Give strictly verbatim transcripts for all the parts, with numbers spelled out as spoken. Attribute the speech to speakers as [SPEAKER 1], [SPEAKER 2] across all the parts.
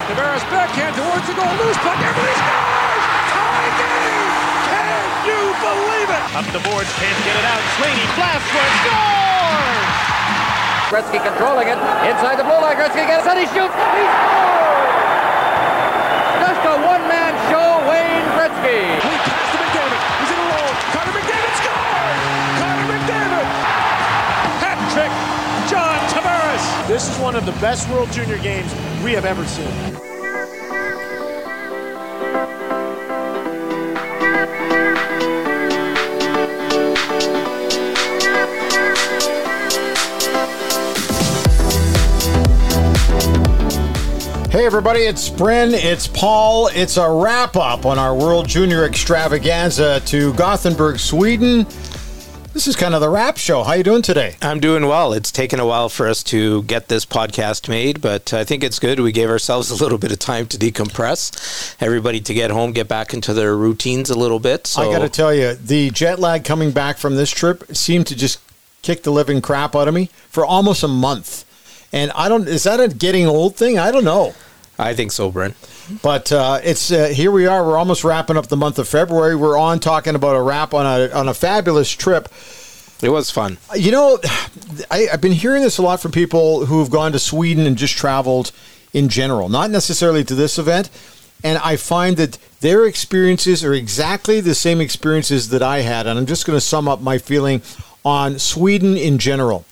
[SPEAKER 1] Tavares backhand towards the goal, loose puck, everybody scores! Tie game! Can you believe it?
[SPEAKER 2] Up the boards, can't get it out. Sweeney, blast one, scores!
[SPEAKER 3] Gretzky controlling it, inside the blue line, Gretzky gets it, he shoots, he scores! Just a one-man show, Wayne Gretzky.
[SPEAKER 1] We pass to McDavid, he's in a roll, Connor McDavid scores! Connor McDavid! Hat trick, John Tavares!
[SPEAKER 4] This is one of the best World Junior games we have ever seen.
[SPEAKER 5] Hey everybody, it's Bryn, it's Paul. It's a wrap-up on our World Junior Extravaganza to Gothenburg, Sweden. This is kind of the wrap show. How you doing today?
[SPEAKER 6] I'm doing well. It's taken a while for us to get this podcast made, but I think it's good. We gave ourselves a little bit of time to decompress, everybody to get home, get back into their routines a little bit. So
[SPEAKER 5] I got to tell you, the jet lag coming back from this trip seemed to just kick the living crap out of me for almost a month. And I don't, is that a getting old thing? I don't know.
[SPEAKER 6] I think so, Brent.
[SPEAKER 5] But uh, it's uh, here we are. We're almost wrapping up the month of February. We're on talking about a wrap on a on a fabulous trip.
[SPEAKER 6] It was fun.
[SPEAKER 5] You know, I, I've been hearing this a lot from people who have gone to Sweden and just traveled in general, not necessarily to this event. And I find that their experiences are exactly the same experiences that I had. And I'm just going to sum up my feeling on Sweden in general.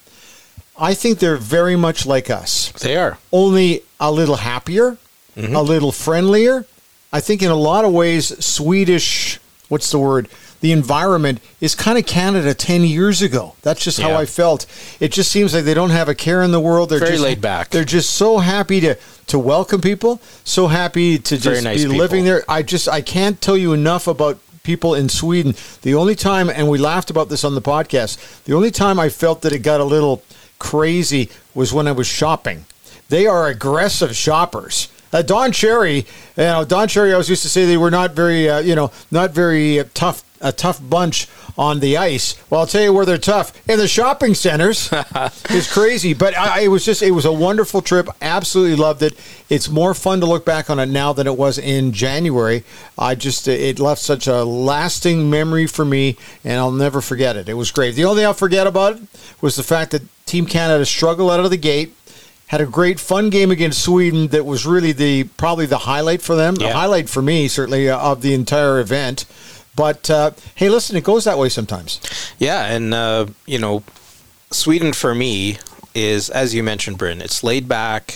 [SPEAKER 5] I think they're very much like us.
[SPEAKER 6] They are.
[SPEAKER 5] Only a little happier, mm-hmm. a little friendlier. I think in a lot of ways, Swedish, what's the word? The environment is kind of Canada ten years ago. That's just how
[SPEAKER 6] yeah.
[SPEAKER 5] I felt. It just seems like they don't have a care in the world. They're
[SPEAKER 6] very
[SPEAKER 5] just,
[SPEAKER 6] laid back.
[SPEAKER 5] They're just so happy to, to welcome people, so happy to
[SPEAKER 6] very
[SPEAKER 5] just
[SPEAKER 6] nice
[SPEAKER 5] be
[SPEAKER 6] people.
[SPEAKER 5] living there. I just, I can't tell you enough about people in Sweden. The only time, and we laughed about this on the podcast, the only time I felt that it got a little crazy was when I was shopping. They are aggressive shoppers. Uh, Don Cherry, you know, Don Cherry always used to say they were not very, uh, you know, not very uh, tough, a tough bunch on the ice. Well, I'll tell you where they're tough in the shopping centers. It's crazy, but I, it was just, it was a wonderful trip. Absolutely loved it. It's more fun to look back on it now than it was in January. I just, it left such a lasting memory for me, and I'll never forget it. It was great. The only thing I'll forget about it was the fact that Team Canada struggled out of the gate. Had a great fun game against Sweden that was really the probably the highlight for them. Yeah. The highlight for me, certainly, uh, of the entire event. But, uh, hey, listen, it goes that way sometimes.
[SPEAKER 6] Yeah, and, uh, you know, Sweden for me is, as you mentioned, Bryn, it's laid back,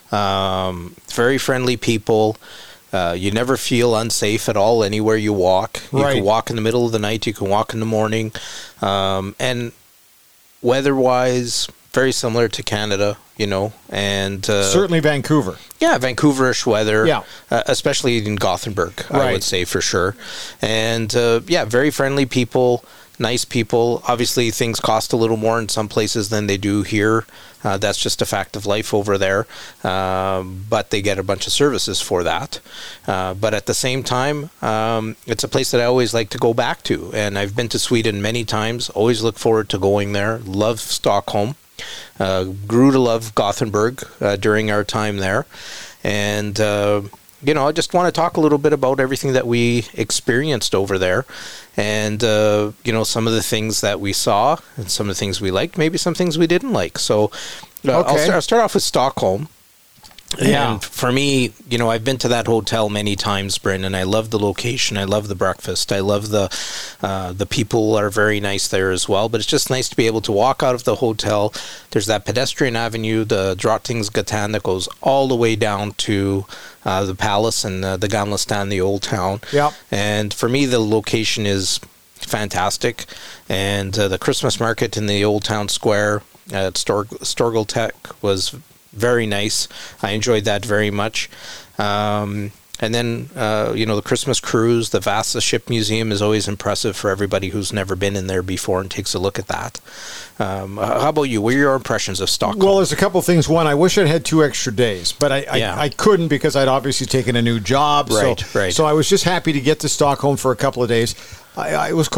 [SPEAKER 6] um, very friendly people. Uh, you never feel unsafe at all anywhere you walk. You
[SPEAKER 5] right.
[SPEAKER 6] can walk in the middle of the night. You can walk in the morning. Um, and weather-wise, very similar to Canada, you know, and uh,
[SPEAKER 5] certainly Vancouver.
[SPEAKER 6] Yeah, Vancouverish weather.
[SPEAKER 5] Yeah,
[SPEAKER 6] uh, especially in Gothenburg,
[SPEAKER 5] right.
[SPEAKER 6] I would say for sure. And uh, yeah, very friendly people, nice people. Obviously, things cost a little more in some places than they do here. Uh, that's just a fact of life over there. Uh, but they get a bunch of services for that. Uh, but at the same time, um, it's a place that I always like to go back to. And I've been to Sweden many times. Always look forward to going there. Love Stockholm. Uh, grew to love Gothenburg uh, during our time there. And, uh, you know, I just want to talk a little bit about everything that we experienced over there. And, uh, you know, some of the things that we saw and some of the things we liked, maybe some things we didn't like. So uh,
[SPEAKER 5] okay.
[SPEAKER 6] I'll, start, I'll start off with Stockholm.
[SPEAKER 5] Yeah.
[SPEAKER 6] And for me, you know, I've been to that hotel many times, Bryn, and I love the location. I love the breakfast. I love the uh, the people are very nice there as well. But it's just nice to be able to walk out of the hotel. There's that pedestrian avenue, the Drottninggatan, that goes all the way down to uh, the palace and uh, the Gamla Stan, the old town.
[SPEAKER 5] Yeah.
[SPEAKER 6] And for me, the location is fantastic. And uh, the Christmas market in the old town square at Storg- Storgoltek was very nice. I enjoyed that very much. Um, and then, uh, you know, the Christmas cruise, the Vasa Ship Museum is always impressive for everybody who's never been in there before and takes a look at that. Um, how about you? What are your impressions of Stockholm?
[SPEAKER 5] Well, there's a couple things. One, I wish I'd had two extra days, but I, I,
[SPEAKER 6] Yeah.
[SPEAKER 5] I couldn't because I'd obviously taken a new job.
[SPEAKER 6] Right,
[SPEAKER 5] so,
[SPEAKER 6] right.
[SPEAKER 5] So I was just happy to get to Stockholm for a couple of days. I, I, it was cold.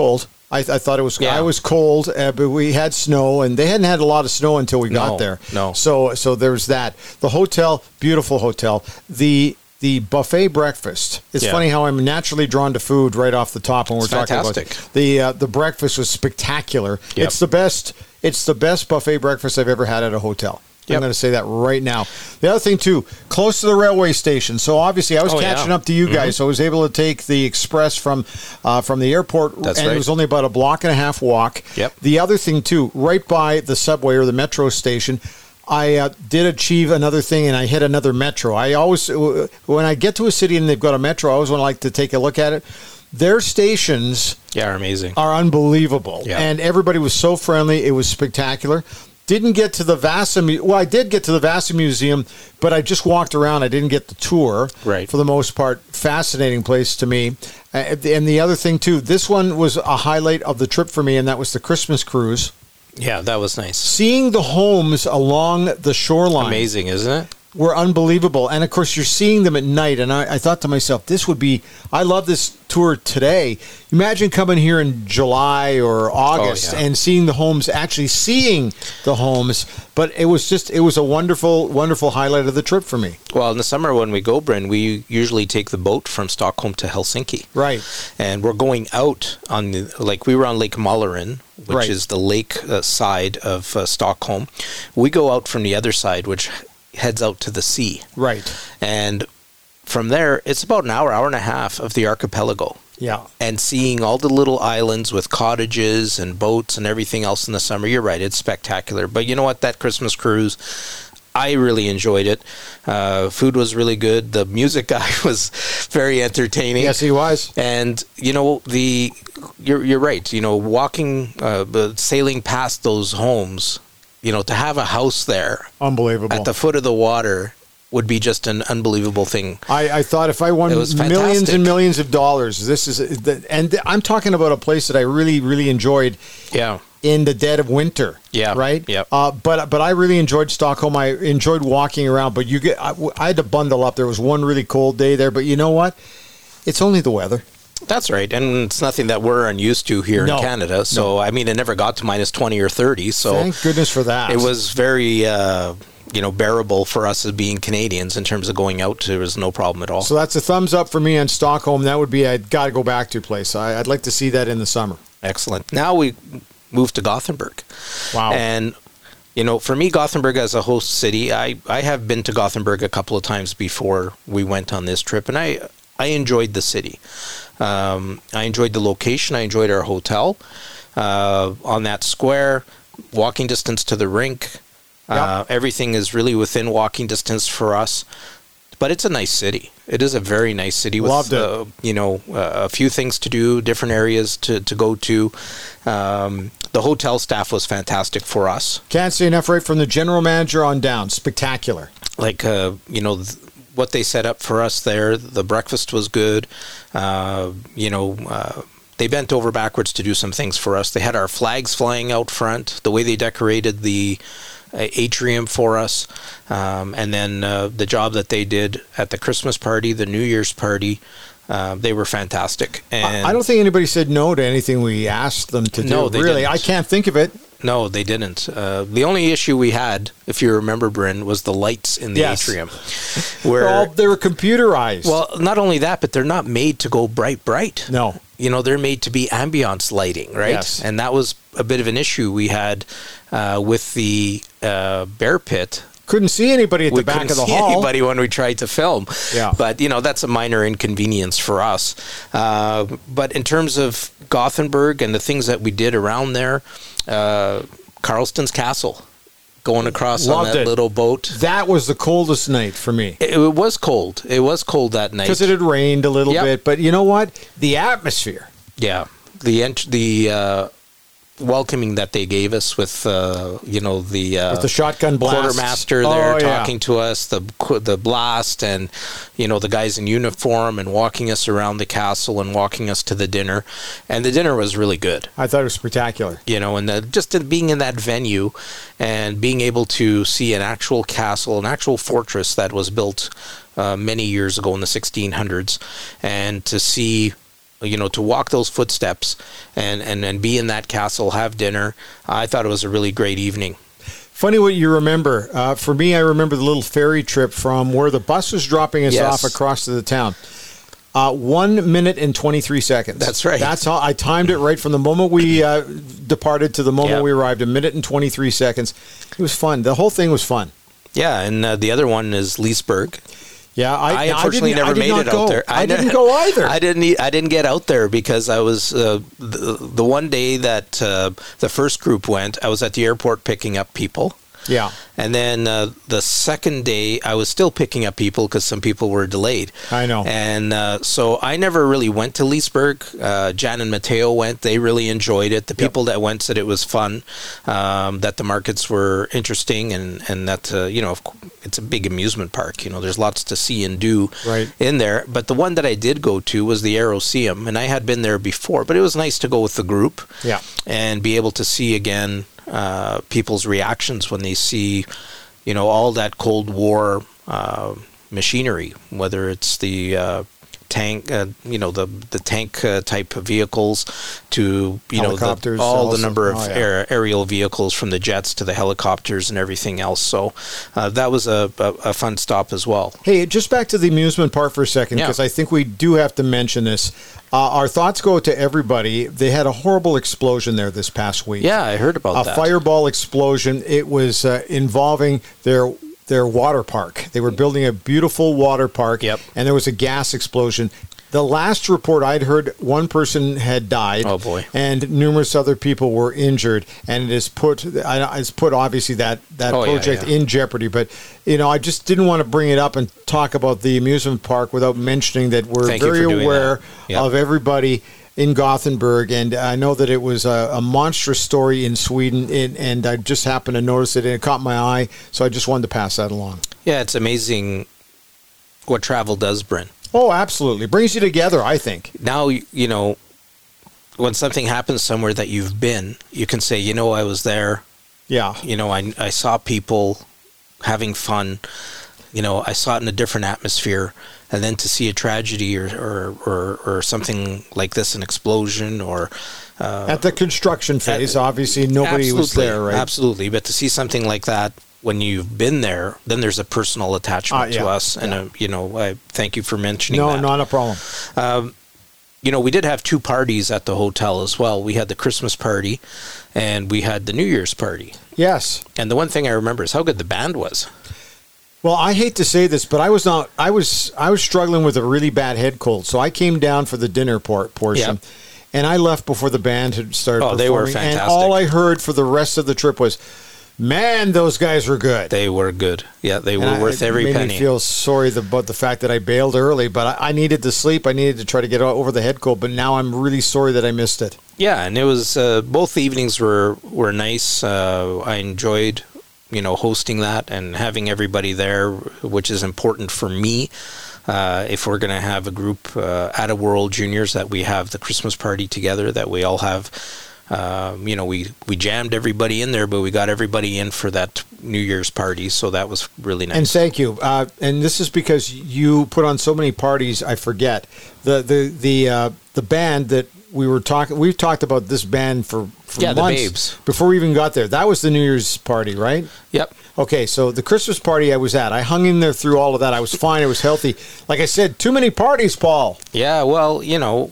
[SPEAKER 5] I, I thought it was.
[SPEAKER 6] Yeah.
[SPEAKER 5] I was cold, uh, but we had snow, and they hadn't had a lot of snow until we got
[SPEAKER 6] No,
[SPEAKER 5] there.
[SPEAKER 6] no.
[SPEAKER 5] So so there was that. The hotel, beautiful hotel. The the buffet breakfast. It's
[SPEAKER 6] Yeah.
[SPEAKER 5] funny how I'm naturally drawn to food right off the top when we're
[SPEAKER 6] It's
[SPEAKER 5] talking
[SPEAKER 6] fantastic.
[SPEAKER 5] about the uh, the breakfast was spectacular.
[SPEAKER 6] Yep.
[SPEAKER 5] It's the best. It's the best buffet breakfast I've ever had at a hotel. I'm
[SPEAKER 6] Yep.
[SPEAKER 5] going to say that right now. The other thing, too, close to the railway station. So, obviously, I was
[SPEAKER 6] Oh,
[SPEAKER 5] catching
[SPEAKER 6] yeah.
[SPEAKER 5] up to you guys. So, I was able to take the express from uh, from the airport.
[SPEAKER 6] That's
[SPEAKER 5] and
[SPEAKER 6] right.
[SPEAKER 5] it was only about a block and a half walk.
[SPEAKER 6] Yep.
[SPEAKER 5] The other thing, too, right by the subway or the metro station, I uh, did achieve another thing, and I hit another metro. I always, when I get to a city and they've got a metro, I always want to like to take a look at it. Their stations
[SPEAKER 6] Yeah, amazing.
[SPEAKER 5] are unbelievable.
[SPEAKER 6] Yeah.
[SPEAKER 5] And everybody was so friendly. It was spectacular. Didn't get to the Vasa Mu- Well, I did get to the Vasa Museum, but I just walked around. I didn't get the tour.
[SPEAKER 6] Right.
[SPEAKER 5] For the most part, fascinating place to me. Uh, and the other thing, too, this one was a highlight of the trip for me, and that was the Christmas cruise.
[SPEAKER 6] Yeah, that was nice.
[SPEAKER 5] Seeing the homes along the shoreline
[SPEAKER 6] Amazing, isn't it?
[SPEAKER 5] were unbelievable. And of course, you're seeing them at night. And I, I thought to myself, this would be, I love this tour today. Imagine coming here in July or August
[SPEAKER 6] Oh, yeah.
[SPEAKER 5] and seeing the homes, actually seeing the homes. But it was just, it was a wonderful, wonderful highlight of the trip for me.
[SPEAKER 6] Well, in the summer when we go, Bryn, we usually take the boat from Stockholm to Helsinki.
[SPEAKER 5] Right.
[SPEAKER 6] And we're going out on the, like we were on Lake Mullaren, which
[SPEAKER 5] Right.
[SPEAKER 6] is the lake uh, side of uh, Stockholm. We go out from the other side, which heads out to the sea.
[SPEAKER 5] Right.
[SPEAKER 6] And from there, it's about an hour, hour and a half of the archipelago.
[SPEAKER 5] Yeah.
[SPEAKER 6] And seeing all the little islands with cottages and boats and everything else in the summer, you're right, it's spectacular. But you know what, that Christmas cruise, I really enjoyed it. Uh, food was really good. The music guy was very entertaining.
[SPEAKER 5] Yes, he was.
[SPEAKER 6] And you know the, you're you're right. You know, walking, uh, but sailing past those homes, you know, to have a house there
[SPEAKER 5] Unbelievable.
[SPEAKER 6] at the foot of the water would be just an unbelievable thing.
[SPEAKER 5] I, I thought if I won
[SPEAKER 6] It was
[SPEAKER 5] millions
[SPEAKER 6] fantastic.
[SPEAKER 5] and millions of dollars, this is, and I'm talking about a place that I really, really enjoyed.
[SPEAKER 6] Yeah.
[SPEAKER 5] In the dead of winter,
[SPEAKER 6] Yeah,
[SPEAKER 5] right,
[SPEAKER 6] yep.
[SPEAKER 5] Uh, but but I really enjoyed Stockholm. I enjoyed walking around. But you get, I, I had to bundle up. There was one really cold day there, but you know what? It's only the weather.
[SPEAKER 6] That's right, and it's nothing that we're unused to here
[SPEAKER 5] No,
[SPEAKER 6] in Canada. So I mean, it never got to minus twenty or thirty. So
[SPEAKER 5] Thank goodness for that.
[SPEAKER 6] it was very, uh, you know, bearable for us as being Canadians in terms of going out. There was no problem at all.
[SPEAKER 5] So that's a thumbs up for me on Stockholm. That would be I'd got to go back to place. I, I'd like to see that in the summer.
[SPEAKER 6] Excellent. Now we move to Gothenburg.
[SPEAKER 5] Wow.
[SPEAKER 6] And you know, for me, Gothenburg as a host city, I, I have been to Gothenburg a couple of times before we went on this trip, and I I enjoyed the city. Um, I enjoyed the location. I enjoyed our hotel uh, on that square, walking distance to the rink. Uh, everything is really within walking distance for us. But it's a nice city. It is a very nice city with,
[SPEAKER 5] Loved it.
[SPEAKER 6] uh, you know, uh, a few things to do, different areas to, to go to. Um, the hotel staff was fantastic for us.
[SPEAKER 5] Can't say enough. Right from the general manager on down, spectacular.
[SPEAKER 6] Like, uh, you know, th- what they set up for us there, the breakfast was good. Uh, you know, uh, they bent over backwards to do some things for us. They had our flags flying out front, the way they decorated the uh, atrium for us, um, and then uh, the job that they did at the Christmas party, the New Year's party. Uh, they were fantastic. And
[SPEAKER 5] I, I don't think anybody said no to anything we asked them to do.
[SPEAKER 6] No, they
[SPEAKER 5] really,
[SPEAKER 6] didn't.
[SPEAKER 5] I can't think of it.
[SPEAKER 6] No, they didn't. Uh, the only issue we had, if you remember, Bryn, was the lights in the
[SPEAKER 5] Yes.
[SPEAKER 6] atrium. Where,
[SPEAKER 5] They're all, they were computerized.
[SPEAKER 6] well, not only that, but they're not made to go bright, bright.
[SPEAKER 5] no.
[SPEAKER 6] You know, they're made to be ambiance lighting, right?
[SPEAKER 5] Yes.
[SPEAKER 6] And that was a bit of an issue we had uh, with the uh, bear pit.
[SPEAKER 5] Couldn't see anybody at
[SPEAKER 6] We
[SPEAKER 5] the back
[SPEAKER 6] couldn't
[SPEAKER 5] of the
[SPEAKER 6] see
[SPEAKER 5] hall.
[SPEAKER 6] anybody when we tried to film.
[SPEAKER 5] Yeah.
[SPEAKER 6] But, you know, that's a minor inconvenience for us. Uh, but in terms of Gothenburg and the things that we did around there, uh, Carlston's Castle, going across on
[SPEAKER 5] Loved
[SPEAKER 6] that
[SPEAKER 5] it.
[SPEAKER 6] little boat.
[SPEAKER 5] That was the coldest night for me.
[SPEAKER 6] It, it was cold. It was cold that night.
[SPEAKER 5] Because it had rained a little
[SPEAKER 6] Yep.
[SPEAKER 5] bit. But you know what? The atmosphere.
[SPEAKER 6] Yeah, the ent- the uh, welcoming that they gave us with uh, you know the uh,
[SPEAKER 5] With the shotgun blasts.
[SPEAKER 6] quartermaster there
[SPEAKER 5] Oh, yeah.
[SPEAKER 6] talking to us, the qu- the blast, and you know the guys in uniform and walking us around the castle and walking us to the dinner, and the dinner was really good.
[SPEAKER 5] I thought it was spectacular.
[SPEAKER 6] You know, and the, just in being in that venue and being able to see an actual castle, an actual fortress that was built uh, many years ago in the sixteen hundreds, and to see you know, to walk those footsteps and, and, and be in that castle, have dinner. I thought it was a really great evening.
[SPEAKER 5] Funny what you remember. Uh, for me, I remember the little ferry trip from where the bus was dropping us
[SPEAKER 6] Yes.
[SPEAKER 5] off across to the town. Uh, one minute and twenty-three seconds.
[SPEAKER 6] That's right.
[SPEAKER 5] That's how I timed it right from the moment we uh, departed to the moment
[SPEAKER 6] Yep.
[SPEAKER 5] we arrived. A minute and twenty-three seconds. It was fun. The whole thing was fun.
[SPEAKER 6] Yeah, and uh, the other one is Leesburg.
[SPEAKER 5] Yeah, I,
[SPEAKER 6] I unfortunately
[SPEAKER 5] I didn't,
[SPEAKER 6] never
[SPEAKER 5] I did
[SPEAKER 6] made
[SPEAKER 5] not
[SPEAKER 6] it
[SPEAKER 5] go.
[SPEAKER 6] out there.
[SPEAKER 5] I,
[SPEAKER 6] I
[SPEAKER 5] didn't
[SPEAKER 6] ne-
[SPEAKER 5] go either.
[SPEAKER 6] I didn't. e- I didn't get out there because I was uh, the, the one day that uh, the first group went. I was at the airport picking up people.
[SPEAKER 5] Yeah.
[SPEAKER 6] And then uh, the second day, I was still picking up people because some people were delayed.
[SPEAKER 5] I know.
[SPEAKER 6] And uh, so I never really went to Leesburg. Uh, Jan and Mateo went. They really enjoyed it. The people that went said it was fun, um, that the markets were interesting, and, and that, uh, you know, of cou- it's a big amusement park. You know, there's lots to see and do
[SPEAKER 5] Right.
[SPEAKER 6] in there. But the one that I did go to was the Aeroceum, and I had been there before, but it was nice to go with the group
[SPEAKER 5] Yeah.
[SPEAKER 6] and be able to see again uh, people's reactions when they see, you know, all that Cold War uh, machinery, whether it's the uh, tank, uh, you know, the the tank uh, type of vehicles, to you know,
[SPEAKER 5] Helicopters
[SPEAKER 6] the, all
[SPEAKER 5] also.
[SPEAKER 6] the number of
[SPEAKER 5] Oh, yeah.
[SPEAKER 6] air, aerial vehicles, from the jets to the helicopters and everything else. So uh, that was a, a, a fun stop as well.
[SPEAKER 5] Hey, just back to the amusement park for a second,
[SPEAKER 6] Yeah.
[SPEAKER 5] because I think we do have to mention this. Uh, our thoughts go to everybody. They had a horrible explosion there this past week.
[SPEAKER 6] Yeah, I heard about
[SPEAKER 5] a
[SPEAKER 6] that.
[SPEAKER 5] fireball explosion. It was uh, involving their their water park. They were building a beautiful water park,
[SPEAKER 6] Yep.
[SPEAKER 5] and there was a gas explosion. The last report I'd heard, one person had died.
[SPEAKER 6] Oh, boy.
[SPEAKER 5] And numerous other people were injured, and it has put I- it's put obviously that that
[SPEAKER 6] Oh, yeah,
[SPEAKER 5] project
[SPEAKER 6] yeah.
[SPEAKER 5] in jeopardy. But you know, I just didn't want to bring it up and talk about the amusement park without mentioning that we're
[SPEAKER 6] Thank you
[SPEAKER 5] very
[SPEAKER 6] for doing
[SPEAKER 5] aware
[SPEAKER 6] that. Yep.
[SPEAKER 5] of everybody in Gothenburg, and I know that it was a, a monstrous story in Sweden, and, and I just happened to notice it, and it caught my eye, so I just wanted to pass that along.
[SPEAKER 6] Yeah, it's amazing what travel does, Bryn.
[SPEAKER 5] Oh, absolutely. Brings you together, I think.
[SPEAKER 6] Now, you know, when something happens somewhere that you've been, you can say, you know, I was there.
[SPEAKER 5] Yeah.
[SPEAKER 6] You know, I, I saw people having fun. You know, I saw it in a different atmosphere. And then to see a tragedy or, or, or, or something like this, an explosion or... Uh,
[SPEAKER 5] At the construction phase,
[SPEAKER 6] at-
[SPEAKER 5] obviously, nobody was
[SPEAKER 6] absolutely,
[SPEAKER 5] there, right?
[SPEAKER 6] Absolutely. But to see something like that when you've been there, then there's a personal attachment
[SPEAKER 5] Uh, yeah,
[SPEAKER 6] to us. And,
[SPEAKER 5] yeah.
[SPEAKER 6] uh, you know, I thank you for mentioning
[SPEAKER 5] No,
[SPEAKER 6] that.
[SPEAKER 5] not a problem.
[SPEAKER 6] Um, you know, we did have two parties at the hotel as well. We had the Christmas party and we had the New Year's party.
[SPEAKER 5] Yes.
[SPEAKER 6] And the one thing I remember is how good the band was.
[SPEAKER 5] Well, I hate to say this, but I was not. I was. I was struggling with a really bad head cold, so I came down for the dinner por- portion,
[SPEAKER 6] Yep.
[SPEAKER 5] and I left before the band had started.
[SPEAKER 6] Oh,
[SPEAKER 5] performing,
[SPEAKER 6] they were
[SPEAKER 5] And
[SPEAKER 6] fantastic.
[SPEAKER 5] all I heard for the rest of the trip was, "Man, those guys were good."
[SPEAKER 6] They were good. Yeah, they were
[SPEAKER 5] And I-
[SPEAKER 6] worth every
[SPEAKER 5] it made
[SPEAKER 6] penny.
[SPEAKER 5] me feel sorry the, about the fact that I bailed early, but I, I needed to sleep. I needed to try to get o- over the head cold, but now I'm really sorry that I missed it.
[SPEAKER 6] Yeah, and it was uh, both evenings were were nice. Uh, I enjoyed, you know, hosting that and having everybody there, which is important for me. Uh, if we're going to have a group uh, at a World Juniors, that we have the Christmas party together, that we all have. Um, you know, we, we jammed everybody in there, but we got everybody in for that New Year's party, so that was really nice.
[SPEAKER 5] And thank you. Uh, and this is because you put on so many parties. I forget the the the uh, the band that we were talking. We've talked about this band for, for
[SPEAKER 6] Yeah, the
[SPEAKER 5] months
[SPEAKER 6] Babes.
[SPEAKER 5] before we even got there. That was the New Year's party, right?
[SPEAKER 6] Yep.
[SPEAKER 5] Okay, so the Christmas party I was at, I hung in there through all of that. I was fine. I was healthy. Like I said, too many parties, Paul.
[SPEAKER 6] Yeah, well, you know,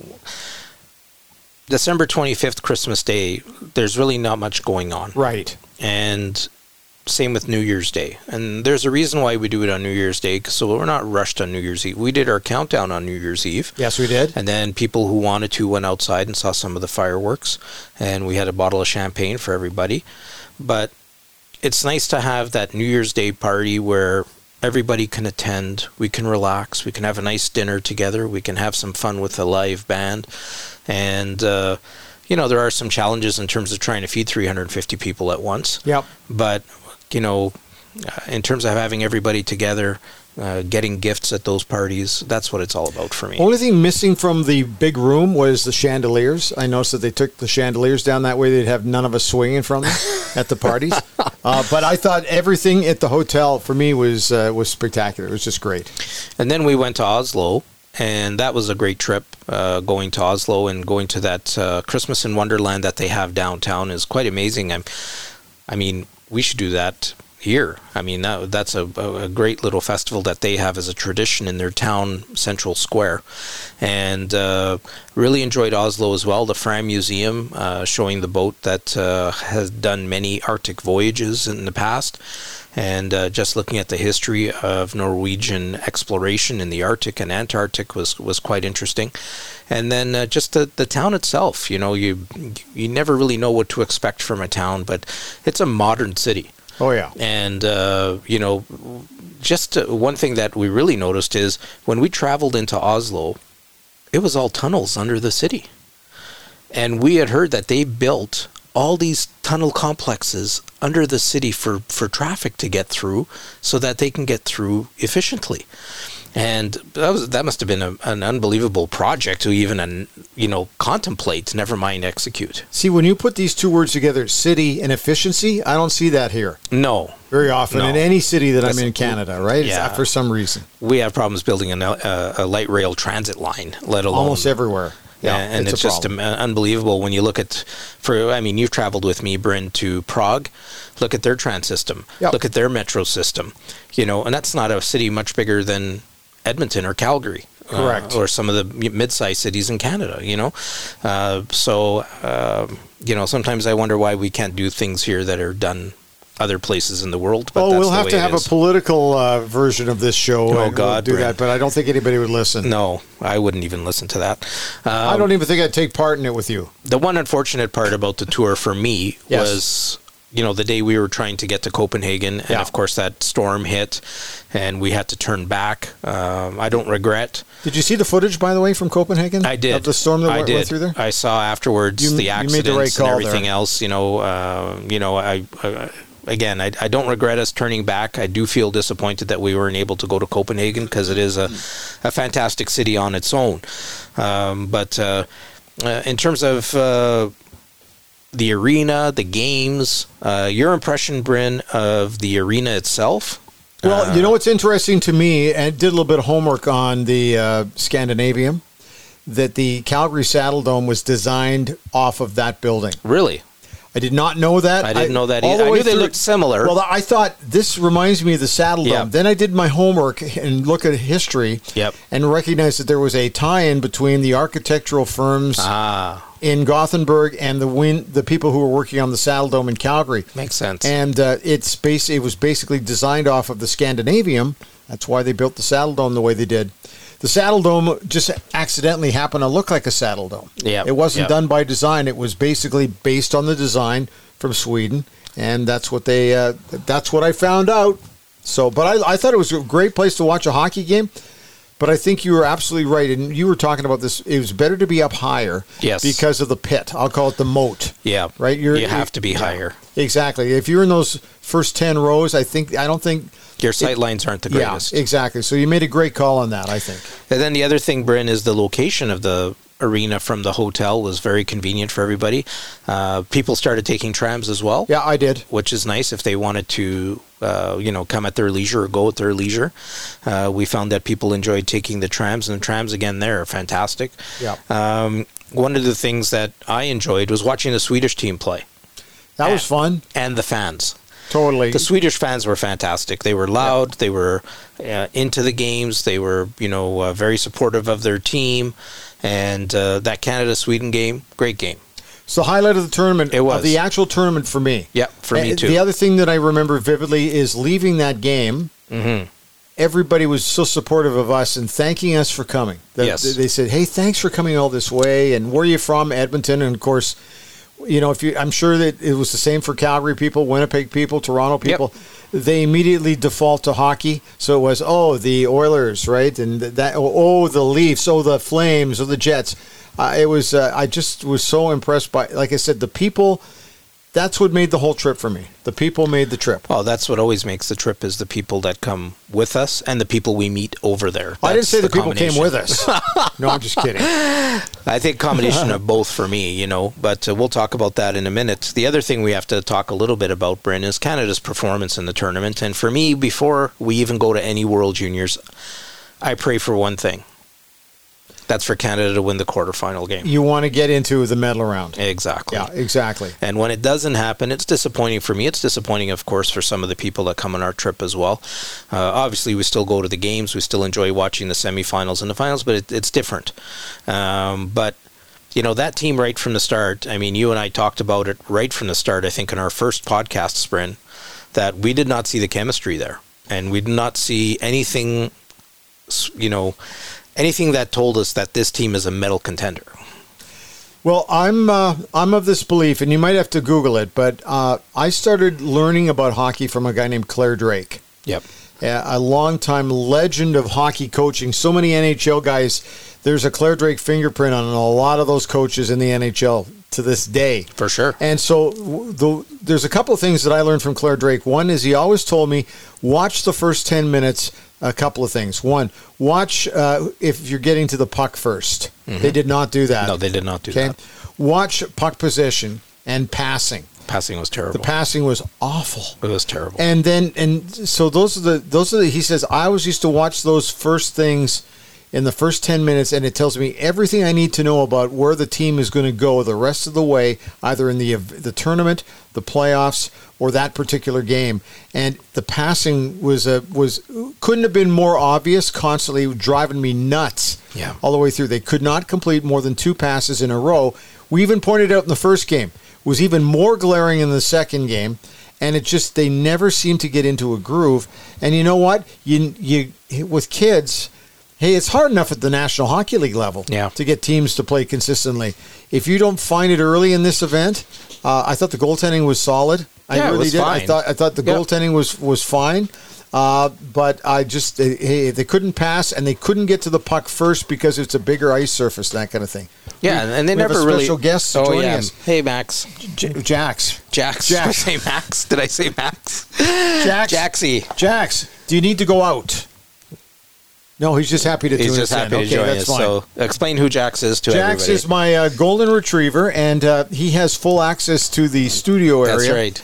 [SPEAKER 6] December twenty-fifth, Christmas Day, there's really not much going on.
[SPEAKER 5] Right.
[SPEAKER 6] And same with New Year's Day. And there's a reason why we do it on New Year's Day, 'cause so we're not rushed on New Year's Eve. We did our countdown on New Year's Eve.
[SPEAKER 5] Yes, we did.
[SPEAKER 6] And then people who wanted to went outside and saw some of the fireworks. And we had a bottle of champagne for everybody. But it's nice to have that New Year's Day party where everybody can attend. We can relax. We can have a nice dinner together. We can have some fun with a live band. And, uh, you know, there are some challenges in terms of trying to feed three hundred fifty people at once.
[SPEAKER 5] Yep.
[SPEAKER 6] But, you know, uh, in terms of having everybody together, uh, getting gifts at those parties, that's what it's all about for me.
[SPEAKER 5] Only thing missing from the big room was the chandeliers. I noticed that they took the chandeliers down that way. They'd have none of us swinging from them at the parties. Uh, but I thought everything at the hotel for me was uh, was spectacular. It was just great.
[SPEAKER 6] And then we went to Oslo, and that was a great trip. Uh, going to Oslo and going to that uh, Christmas in Wonderland that they have downtown is quite amazing. I'm, I mean, we should do that here. I mean, that, that's a, a great little festival that they have as a tradition in their town central square. And uh, really enjoyed Oslo as well. The Fram Museum, uh, showing the boat that uh, has done many Arctic voyages in the past. And uh, just looking at the history of Norwegian exploration in the Arctic and Antarctic was, was quite interesting. And then uh, just the, the town itself, you know, you you never really know what to expect from a town, but it's a modern city.
[SPEAKER 5] Oh, yeah.
[SPEAKER 6] And, uh, you know, just uh, one thing that we really noticed is when we traveled into Oslo, it was all tunnels under the city. And we had heard that they built all these tunnel complexes under the city for, for traffic to get through so that they can get through efficiently. And that was that must have been a, an unbelievable project to even, an, you know, contemplate, never mind execute.
[SPEAKER 5] See, when you put these two words together, city and efficiency, I don't see that here
[SPEAKER 6] No.
[SPEAKER 5] very often
[SPEAKER 6] No.
[SPEAKER 5] in any city that
[SPEAKER 6] That's-
[SPEAKER 5] I'm in Canada, right?
[SPEAKER 6] Yeah.
[SPEAKER 5] For some reason.
[SPEAKER 6] We have problems building a, a, a light rail transit line, let alone...
[SPEAKER 5] Almost everywhere. Yeah,
[SPEAKER 6] and and
[SPEAKER 5] it's,
[SPEAKER 6] it's,
[SPEAKER 5] a
[SPEAKER 6] just
[SPEAKER 5] problem.
[SPEAKER 6] um, unbelievable when you look at, for I mean, you've traveled with me, Bryn, to Prague. Look at their trans system.
[SPEAKER 5] Yep.
[SPEAKER 6] Look at their metro system. You know, and that's not a city much bigger than Edmonton or Calgary.
[SPEAKER 5] Correct.
[SPEAKER 6] Uh, or some of the mid-sized cities in Canada, you know. Uh, so, um, you know, sometimes I wonder why we can't do things here that are done other places in the world. But
[SPEAKER 5] Oh,
[SPEAKER 6] that's
[SPEAKER 5] we'll
[SPEAKER 6] the
[SPEAKER 5] have
[SPEAKER 6] way
[SPEAKER 5] to
[SPEAKER 6] it
[SPEAKER 5] have
[SPEAKER 6] is.
[SPEAKER 5] a political uh, version of this show.
[SPEAKER 6] Oh,
[SPEAKER 5] and
[SPEAKER 6] God,
[SPEAKER 5] we'll do
[SPEAKER 6] Bryn.
[SPEAKER 5] that, but I don't think anybody would listen.
[SPEAKER 6] No, I wouldn't even listen to that. Um,
[SPEAKER 5] I don't even think I'd take part in it with you.
[SPEAKER 6] The one unfortunate part about the tour for me
[SPEAKER 5] Yes.
[SPEAKER 6] was, you know, the day we were trying to get to Copenhagen, and
[SPEAKER 5] Yeah.
[SPEAKER 6] of course that storm hit, and we had to turn back. Um, I don't regret.
[SPEAKER 5] Did you see the footage, by the way, from Copenhagen?
[SPEAKER 6] I did.
[SPEAKER 5] Of the storm that
[SPEAKER 6] I
[SPEAKER 5] went,
[SPEAKER 6] did.
[SPEAKER 5] went through there?
[SPEAKER 6] I saw afterwards
[SPEAKER 5] You-
[SPEAKER 6] the
[SPEAKER 5] you made
[SPEAKER 6] accidents
[SPEAKER 5] the right call
[SPEAKER 6] and everything
[SPEAKER 5] there.
[SPEAKER 6] else. You know, uh, you know, I. Uh, Again, I, I don't regret us turning back. I do feel disappointed that we weren't able to go to Copenhagen because it is a, a fantastic city on its own. Um, but uh, uh, in terms of uh, the arena, the games, uh, your impression, Bryn, of the arena itself?
[SPEAKER 5] Well, you know what's interesting to me, and did a little bit of homework on the uh, Scandinavium, that the Calgary Saddle Dome was designed off of that building.
[SPEAKER 6] Really?
[SPEAKER 5] I did not know that.
[SPEAKER 6] I didn't know that
[SPEAKER 5] all
[SPEAKER 6] either.
[SPEAKER 5] the
[SPEAKER 6] I
[SPEAKER 5] way
[SPEAKER 6] knew they
[SPEAKER 5] through-
[SPEAKER 6] looked similar.
[SPEAKER 5] Well, I thought this reminds me of the Saddle Dome.
[SPEAKER 6] Yeah.
[SPEAKER 5] Then I did my homework and look at history
[SPEAKER 6] Yep.
[SPEAKER 5] and recognized that there was a tie-in between the architectural firms
[SPEAKER 6] Ah,
[SPEAKER 5] in Gothenburg and the win- the people who were working on the Saddle Dome in Calgary.
[SPEAKER 6] makes sense.
[SPEAKER 5] And uh, it's bas- it was basically designed off of the Scandinavium. That's why they built the Saddle Dome the way they did. The Saddle Dome just accidentally happened to look like a Saddle Dome.
[SPEAKER 6] Yeah,
[SPEAKER 5] It wasn't
[SPEAKER 6] yeah.
[SPEAKER 5] done by design. It was basically based on the design from Sweden, and that's what they uh, that's what I found out. So, but I, I thought it was a great place to watch a hockey game. But I think you were absolutely right, and you were talking about this. It was better to be up higher,
[SPEAKER 6] Yes.
[SPEAKER 5] because of the pit. I'll call it the moat.
[SPEAKER 6] yeah,
[SPEAKER 5] Right, you're-
[SPEAKER 6] you have to be
[SPEAKER 5] yeah.
[SPEAKER 6] higher.
[SPEAKER 5] Exactly. If you're in those first ten rows, I think I don't think
[SPEAKER 6] Your sight lines aren't the greatest.
[SPEAKER 5] Yeah, exactly. So you made a great call on that, I think.
[SPEAKER 6] And then the other thing, Bryn, is the location of the arena from the hotel was very convenient for everybody. Uh, people started taking trams as well.
[SPEAKER 5] Yeah, I did.
[SPEAKER 6] Which is nice if they wanted to, uh, you know, come at their leisure or go at their leisure. Uh, we found that people enjoyed taking the trams, and the trams, again, there are fantastic.
[SPEAKER 5] Yeah.
[SPEAKER 6] Um, one of the things that I enjoyed was watching the Swedish team play.
[SPEAKER 5] That was fun.
[SPEAKER 6] And the fans.
[SPEAKER 5] Totally.
[SPEAKER 6] The Swedish fans were fantastic. They were loud. They were uh, into the games. They were, you know, uh, very supportive of their team. And uh, that Canada-Sweden game, great game.
[SPEAKER 5] It's the highlight of the tournament.
[SPEAKER 6] It was.
[SPEAKER 5] Of the actual tournament for me.
[SPEAKER 6] Yeah, for me
[SPEAKER 5] And
[SPEAKER 6] too.
[SPEAKER 5] The other thing that I remember vividly is leaving that game.
[SPEAKER 6] Mm-hmm.
[SPEAKER 5] Everybody was so supportive of us and thanking us for coming. They,
[SPEAKER 6] Yes.
[SPEAKER 5] They said, "Hey, thanks for coming all this way." And where are you from? Edmonton. And of course, you know, if you, I'm sure that it was the same for Calgary people, Winnipeg people, Toronto people. They immediately default to hockey. So it was, oh, the Oilers, right? And that, oh, the Leafs, oh, the Flames, oh, the Jets. Uh, it was, uh, I just was so impressed by, like I said, the people. That's what made the whole trip for me. The people made the trip.
[SPEAKER 6] Well, that's what always makes the trip is the people that come with us and the people we meet over there.
[SPEAKER 5] I didn't
[SPEAKER 6] That's
[SPEAKER 5] say the, people came
[SPEAKER 6] combination.
[SPEAKER 5] with us. No, I'm just kidding.
[SPEAKER 6] I think combination of both for me, you know, but uh, we'll talk about that in a minute. The other thing we have to talk a little bit about, Bryn, is Canada's performance in the tournament. And for me, before we even go to any World Juniors, I pray for one thing, That's for Canada to win the quarterfinal game.
[SPEAKER 5] You want to get into the medal round.
[SPEAKER 6] Exactly.
[SPEAKER 5] Yeah, exactly.
[SPEAKER 6] And when it doesn't happen, it's disappointing for me. It's disappointing, of course, for some of the people that come on our trip as well. Uh, obviously, we still go to the games. We still enjoy watching the semifinals and the finals, but it, it's different. Um, but, you know, that team right from the start, I mean, you and I talked about it right from the start, I think, in our first podcast sprint, that we did not see the chemistry there. And we did not see anything, you know, anything that told us that this team is a medal contender.
[SPEAKER 5] Well, I'm uh, I'm of this belief, and you might have to Google it, but uh, I started learning about hockey from a guy named Claire Drake.
[SPEAKER 6] Yep.
[SPEAKER 5] A longtime legend of hockey coaching. So many N H L guys, there's a Claire Drake fingerprint on a lot of those coaches in the N H L to this day.
[SPEAKER 6] For sure.
[SPEAKER 5] And so the, there's a couple of things that I learned from Claire Drake. One is he always told me, watch the first ten minutes, a couple of things. One, watch uh, if you're getting to the puck first. Mm-hmm. They did not do that.
[SPEAKER 6] No, they did not do
[SPEAKER 5] okay?
[SPEAKER 6] that.
[SPEAKER 5] Watch puck possession and passing.
[SPEAKER 6] Passing was terrible.
[SPEAKER 5] The passing was awful.
[SPEAKER 6] It was terrible.
[SPEAKER 5] And then, and so those are the, those are the, he says, I always used to watch those first things in the first ten minutes, and it tells me everything I need to know about where the team is going to go the rest of the way, either in the the tournament, the playoffs, or that particular game. And the passing was a, was couldn't have been more obvious, constantly driving me nuts.
[SPEAKER 6] Yeah.
[SPEAKER 5] All the way through. They could not complete more than two passes in a row. We even pointed out in the first game. Was even more glaring in the second game, and it just, they never seem to get into a groove. And you know what? You you with kids, hey, it's hard enough at the National Hockey League level
[SPEAKER 6] yeah.
[SPEAKER 5] to get teams to play consistently. If you don't find it early in this event, uh, I thought the goaltending was solid. I
[SPEAKER 6] yeah,
[SPEAKER 5] really
[SPEAKER 6] it was
[SPEAKER 5] did.
[SPEAKER 6] fine.
[SPEAKER 5] I thought I thought the
[SPEAKER 6] yep.
[SPEAKER 5] goaltending was was fine. Uh, but I just, hey, they couldn't pass, and they couldn't get to the puck first because it's a bigger ice surface, that kind of thing.
[SPEAKER 6] Yeah,
[SPEAKER 5] we,
[SPEAKER 6] and they
[SPEAKER 5] we
[SPEAKER 6] never
[SPEAKER 5] have a
[SPEAKER 6] really.
[SPEAKER 5] special guest
[SPEAKER 6] oh,
[SPEAKER 5] joining
[SPEAKER 6] yeah.
[SPEAKER 5] us.
[SPEAKER 6] Hey, Max.
[SPEAKER 5] J- Jax.
[SPEAKER 6] Jax.
[SPEAKER 5] Jax.
[SPEAKER 6] Did I say Max? Did I say Max?
[SPEAKER 5] Jax.
[SPEAKER 6] Jaxie.
[SPEAKER 5] Jax, do you need to go out? No, he's just happy to
[SPEAKER 6] he's
[SPEAKER 5] tune
[SPEAKER 6] just
[SPEAKER 5] us
[SPEAKER 6] happy
[SPEAKER 5] in.
[SPEAKER 6] to
[SPEAKER 5] okay,
[SPEAKER 6] join
[SPEAKER 5] that's
[SPEAKER 6] us.
[SPEAKER 5] fine.
[SPEAKER 6] So explain who Jax is to
[SPEAKER 5] Jax
[SPEAKER 6] everybody.
[SPEAKER 5] is my uh, golden retriever, and uh, he has full access to the studio area.
[SPEAKER 6] That's right.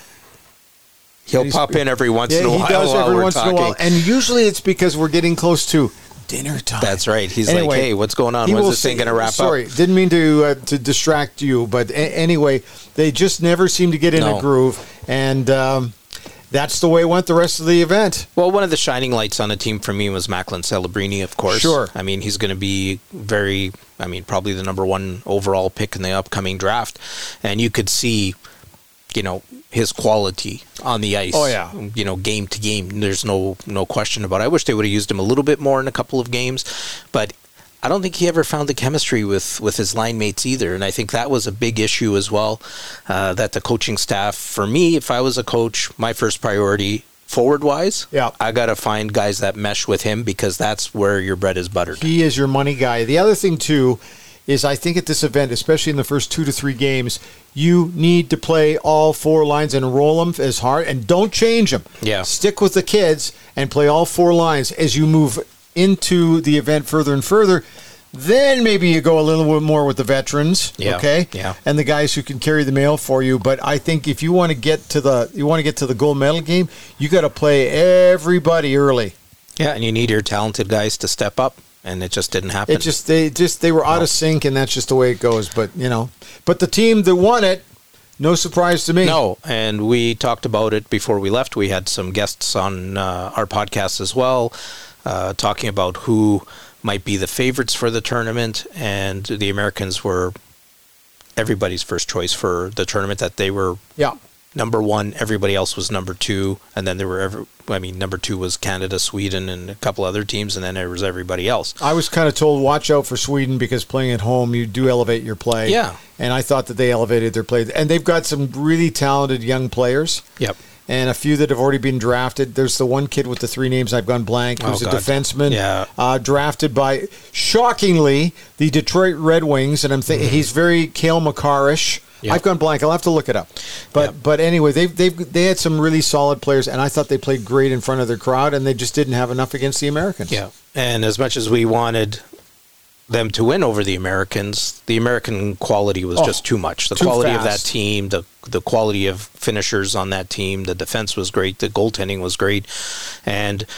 [SPEAKER 6] He'll pop in every once
[SPEAKER 5] yeah,
[SPEAKER 6] in a while.
[SPEAKER 5] He does
[SPEAKER 6] while
[SPEAKER 5] every
[SPEAKER 6] we're
[SPEAKER 5] once
[SPEAKER 6] talking.
[SPEAKER 5] in a while, and usually it's because we're getting close to dinner time.
[SPEAKER 6] That's right. He's
[SPEAKER 5] anyway,
[SPEAKER 6] like, "Hey, what's going on?
[SPEAKER 5] When's
[SPEAKER 6] this thing going to wrap
[SPEAKER 5] sorry,
[SPEAKER 6] up?"
[SPEAKER 5] Sorry, didn't mean to uh, to distract you, but a- anyway, they just never seem to get in
[SPEAKER 6] No.
[SPEAKER 5] a groove, and um, that's the way it went the rest of the event.
[SPEAKER 6] Well, one of the shining lights on the team for me was Macklin Celebrini, of course.
[SPEAKER 5] Sure.
[SPEAKER 6] I mean, he's going to be very, I mean, probably the number one overall pick in the upcoming draft. And you could see, you know, his quality on the ice.
[SPEAKER 5] Oh, yeah.
[SPEAKER 6] You know, game to game. There's no no question about it. I wish they would have used him a little bit more in a couple of games. But I don't think he ever found the chemistry with, with his line mates either. And I think that was a big issue as well, uh, that the coaching staff, for me, if I was a coach, my first priority, forward-wise,
[SPEAKER 5] Yeah.
[SPEAKER 6] I got to find guys that mesh with him because that's where your bread is buttered.
[SPEAKER 5] He is your money guy. The other thing, too, is I think at this event, especially in the first two to three games, you need to play all four lines and roll them as hard, and don't change them.
[SPEAKER 6] Yeah.
[SPEAKER 5] Stick with the kids and play all four lines as you move into the event further and further. Then maybe you go a little bit more with the veterans,
[SPEAKER 6] Yeah,
[SPEAKER 5] okay?
[SPEAKER 6] yeah.
[SPEAKER 5] And the guys who can carry the mail for you. But I think if you want to get to the you want to get to the gold medal game, you got to play everybody early.
[SPEAKER 6] Yeah, and you need your talented guys to step up, and it just didn't happen.
[SPEAKER 5] It just they just they were out
[SPEAKER 6] No.
[SPEAKER 5] of sync, and that's just the way it goes. But you know, but the team that won it, no surprise to me.
[SPEAKER 6] No, and we talked about it before we left. We had some guests on uh, our podcast as well, uh, talking about who might be the favorites for the tournament, and the Americans were everybody's first choice for the tournament, that they were
[SPEAKER 5] Yeah.
[SPEAKER 6] number one, everybody else was number two, and then there were, every, I mean, number two was Canada, Sweden, and a couple other teams, and then there was everybody else.
[SPEAKER 5] I was kind of told, watch out for Sweden because playing at home, you do elevate your play.
[SPEAKER 6] Yeah.
[SPEAKER 5] And I thought that they elevated their play. And they've got some really talented young players.
[SPEAKER 6] Yep.
[SPEAKER 5] And a few that have already been drafted. There's the one kid with the three names I've gone blank, who's
[SPEAKER 6] Oh,
[SPEAKER 5] a
[SPEAKER 6] God.
[SPEAKER 5] defenseman,
[SPEAKER 6] Yeah.
[SPEAKER 5] uh, drafted by, shockingly, the Detroit Red Wings. And I'm thinking he's very Cale Makar-ish.
[SPEAKER 6] Yeah.
[SPEAKER 5] I've gone blank. I'll have to look it up. But
[SPEAKER 6] Yeah.
[SPEAKER 5] but anyway, they've they've they had some really solid players, and I thought they played great in front of their crowd, and they just didn't have enough against the Americans.
[SPEAKER 6] Yeah. And as much as we wanted them to win over the Americans, the American quality was
[SPEAKER 5] Oh,
[SPEAKER 6] just too much. The
[SPEAKER 5] too
[SPEAKER 6] quality of that
[SPEAKER 5] fast.
[SPEAKER 6] team, the the quality of finishers on that team, the defense was great, the goaltending was great, and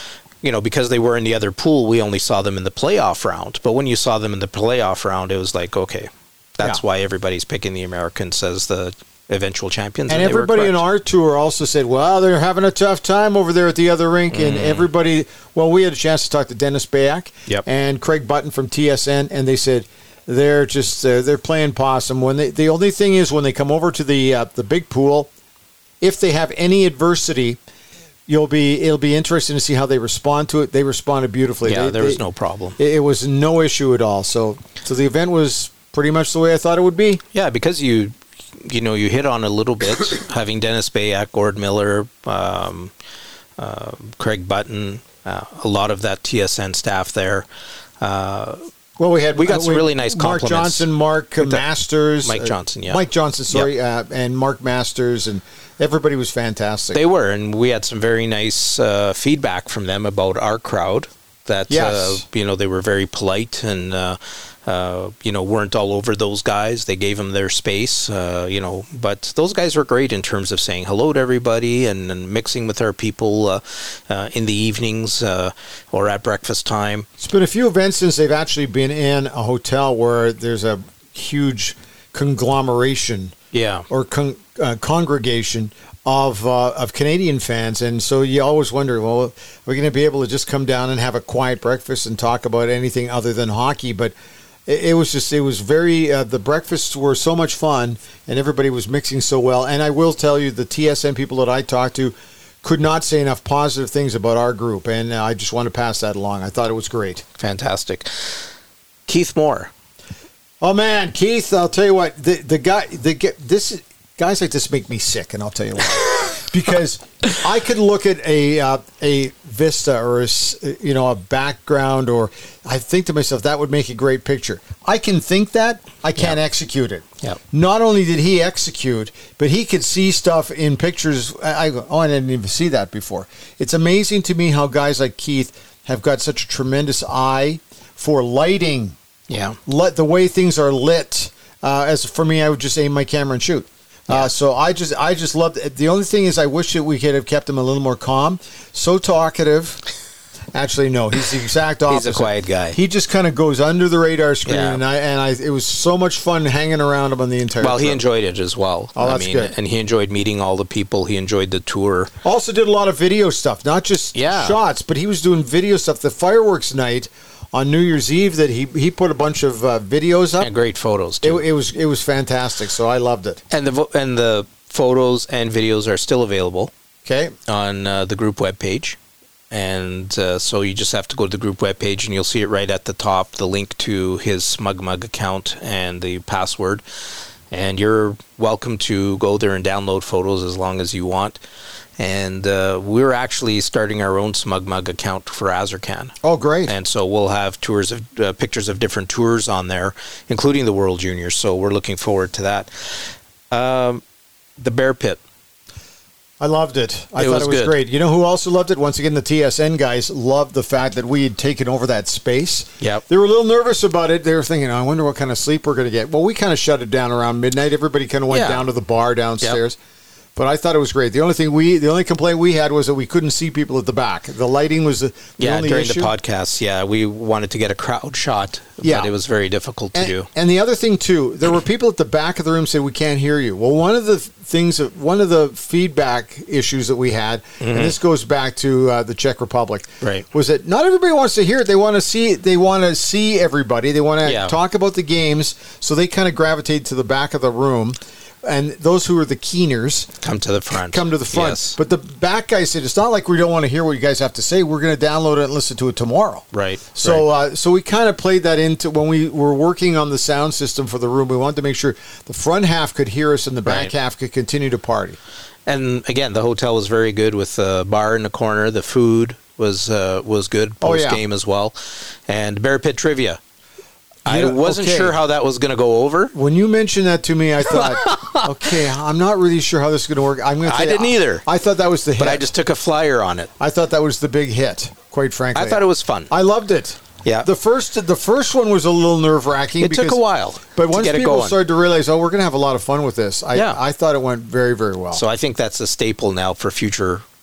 [SPEAKER 6] you know, because they were in the other pool, we only saw them in the playoff round. But when you saw them in the playoff round, it was like, okay, that's
[SPEAKER 5] Yeah.
[SPEAKER 6] why everybody's picking the Americans as the eventual champions.
[SPEAKER 5] And
[SPEAKER 6] they were
[SPEAKER 5] everybody in
[SPEAKER 6] correct.
[SPEAKER 5] our tour also said, well, they're having a tough time over there at the other rink. And everybody, well, we had a chance to talk to Dennis Bayak
[SPEAKER 6] Yep.
[SPEAKER 5] and Craig Button from T S N, and they said they're just uh, they're playing possum. When they, the only thing is when they come over to the uh, the big pool, if they have any adversity, you'll be it'll be interesting to see how they respond to it. They responded beautifully.
[SPEAKER 6] Yeah,
[SPEAKER 5] They-
[SPEAKER 6] there was
[SPEAKER 5] they-
[SPEAKER 6] no problem.
[SPEAKER 5] It, it was no issue at all. So, so the event was pretty much the way I thought it would be.
[SPEAKER 6] Yeah, because you, you know, you hit on a little bit having Dennis Bayak, Gord Miller, um, uh, Craig Button, uh, a lot of that T S N staff there. Uh,
[SPEAKER 5] Well, we had
[SPEAKER 6] We got some
[SPEAKER 5] we-
[SPEAKER 6] really nice
[SPEAKER 5] Mark
[SPEAKER 6] compliments.
[SPEAKER 5] Johnson, Mark uh,
[SPEAKER 6] With the-
[SPEAKER 5] Masters,
[SPEAKER 6] Mike
[SPEAKER 5] uh,
[SPEAKER 6] Johnson, yeah.
[SPEAKER 5] Mike Johnson, sorry, uh, and Mark Masters, and everybody was fantastic.
[SPEAKER 6] They were, and we had some very nice uh, feedback from them about our crowd. That
[SPEAKER 5] Yes.
[SPEAKER 6] uh, you know, they were very polite and uh, uh, you know, weren't all over those guys. They gave them their space, uh, you know. But those guys were great in terms of saying hello to everybody and, and mixing with our people uh, uh, in the evenings uh, or at breakfast time.
[SPEAKER 5] It's been a few events since they've actually been in a hotel where there's a huge conglomeration
[SPEAKER 6] Yeah.
[SPEAKER 5] or con- uh, congregation of uh, of Canadian fans, and so you always wonder, well, are we going to be able to just come down and have a quiet breakfast and talk about anything other than hockey? But it, it was just, it was very, uh, the breakfasts were so much fun, and everybody was mixing so well. And I will tell you, the T S N people that I talked to could not say enough positive things about our group, and uh, I just want to pass that along. I thought it was great.
[SPEAKER 6] Fantastic. Keith Moore.
[SPEAKER 5] Oh man, Keith! I'll tell you what. The the guy, the g- this guys like this make me sick, and I'll tell you why. Because I could look at a uh, a vista or a, s- you know a background, or I think to myself that would make a great picture. I can think that, I can't
[SPEAKER 6] Yeah.
[SPEAKER 5] execute it.
[SPEAKER 6] Yeah.
[SPEAKER 5] Not only did he execute, but he could see stuff in pictures. I, I go, oh, I didn't even see that before. It's amazing to me how guys like Keith have got such a tremendous eye for lighting.
[SPEAKER 6] Yeah.
[SPEAKER 5] Let the way things are lit. Uh, as for me, I would just aim my camera and shoot. Uh, so I just, I just loved it. The only thing is, I wish that we could have kept him a little more calm. So talkative. Actually, no, he's the exact opposite.
[SPEAKER 6] He's a quiet guy.
[SPEAKER 5] He just kind of goes under the radar screen,
[SPEAKER 6] Yeah.
[SPEAKER 5] and I, and I, it was so much fun hanging around him on the entire.
[SPEAKER 6] Well, he
[SPEAKER 5] trip.
[SPEAKER 6] enjoyed it as well.
[SPEAKER 5] Oh, that's
[SPEAKER 6] I mean,
[SPEAKER 5] good.
[SPEAKER 6] And he enjoyed meeting all the people. He enjoyed the tour.
[SPEAKER 5] Also did a lot of video stuff, not just
[SPEAKER 6] Yeah.
[SPEAKER 5] shots, but he was doing video stuff. The fireworks night on New Year's Eve, that he he put a bunch of uh, videos up.
[SPEAKER 6] And great photos
[SPEAKER 5] It,
[SPEAKER 6] too.
[SPEAKER 5] it was it was fantastic. So I loved it.
[SPEAKER 6] and the vo- and the photos and videos are still available
[SPEAKER 5] Okay.
[SPEAKER 6] on uh, the group webpage. And uh, so you just have to go to the group webpage and you'll see it right at the top, the link to his SmugMug account and the password. And you're welcome to go there and download photos as long as you want. And uh, we're actually starting our own SmugMug account for Azarcan.
[SPEAKER 5] Oh, great.
[SPEAKER 6] And so we'll have tours of uh, pictures of different tours on there, including the World Juniors. So we're looking forward to that. Um, the Bear Pit.
[SPEAKER 5] I loved it. I
[SPEAKER 6] It
[SPEAKER 5] thought
[SPEAKER 6] was
[SPEAKER 5] it was
[SPEAKER 6] good.
[SPEAKER 5] great. You know who also loved it? Once again, the T S N guys loved the fact that we had taken over that space.
[SPEAKER 6] Yep.
[SPEAKER 5] They were a little nervous about it. They were thinking, I wonder what kind of sleep we're going to get. Well, we kind of shut it down around midnight. Everybody kind of went
[SPEAKER 6] Yeah.
[SPEAKER 5] down to the bar downstairs. But I thought it was great. The only thing we, the only complaint we had was that we couldn't see people at the back. The lighting was the, the
[SPEAKER 6] Yeah,
[SPEAKER 5] only
[SPEAKER 6] during
[SPEAKER 5] issue.
[SPEAKER 6] the podcast, yeah, we wanted to get a crowd shot,
[SPEAKER 5] Yeah.
[SPEAKER 6] but it was very difficult to
[SPEAKER 5] And,
[SPEAKER 6] do.
[SPEAKER 5] and the other thing too, there were people at the back of the room said we can't hear you. Well, one of the things, that, one of the feedback issues that we had, and this goes back to uh, the Czech Republic,
[SPEAKER 6] Right.
[SPEAKER 5] was that not everybody wants to hear it. They want to see. They want to see everybody. They want to
[SPEAKER 6] Yeah.
[SPEAKER 5] talk about the games. So they kind of gravitate to the back of the room. And those who are the keeners
[SPEAKER 6] Come to the front.
[SPEAKER 5] come to the front.
[SPEAKER 6] Yes.
[SPEAKER 5] But the back guys said, it's not like we don't want to hear what you guys have to say. We're going to download it and listen to it tomorrow.
[SPEAKER 6] Right.
[SPEAKER 5] So,
[SPEAKER 6] right.
[SPEAKER 5] uh, so we kind of played that into when we were working on the sound system for the room. We wanted to make sure the front half could hear us and the back
[SPEAKER 6] Right.
[SPEAKER 5] half could continue to party.
[SPEAKER 6] And again, the hotel was very good with the bar in the corner. The food was uh, was good
[SPEAKER 5] Oh,
[SPEAKER 6] post
[SPEAKER 5] yeah.
[SPEAKER 6] game as well. And Bear Pit trivia. I
[SPEAKER 5] Yeah,
[SPEAKER 6] wasn't
[SPEAKER 5] okay.
[SPEAKER 6] sure how that was going to go over.
[SPEAKER 5] When you mentioned that to me, I thought, okay, I'm not really sure how this is going to work. I'm going to.
[SPEAKER 6] I didn't either.
[SPEAKER 5] I thought that was the hit.
[SPEAKER 6] But I just took a flyer on it.
[SPEAKER 5] I thought that was the big hit. Quite frankly,
[SPEAKER 6] I thought it was fun.
[SPEAKER 5] I loved it.
[SPEAKER 6] Yeah.
[SPEAKER 5] The first, the first one was a little nerve wracking.
[SPEAKER 6] It took a while
[SPEAKER 5] But
[SPEAKER 6] to
[SPEAKER 5] once
[SPEAKER 6] get it
[SPEAKER 5] people
[SPEAKER 6] going.
[SPEAKER 5] started to realize, oh, we're going to have a lot of fun with this, I,
[SPEAKER 6] Yeah.
[SPEAKER 5] I thought it went very, very well.
[SPEAKER 6] So I think that's a staple now for future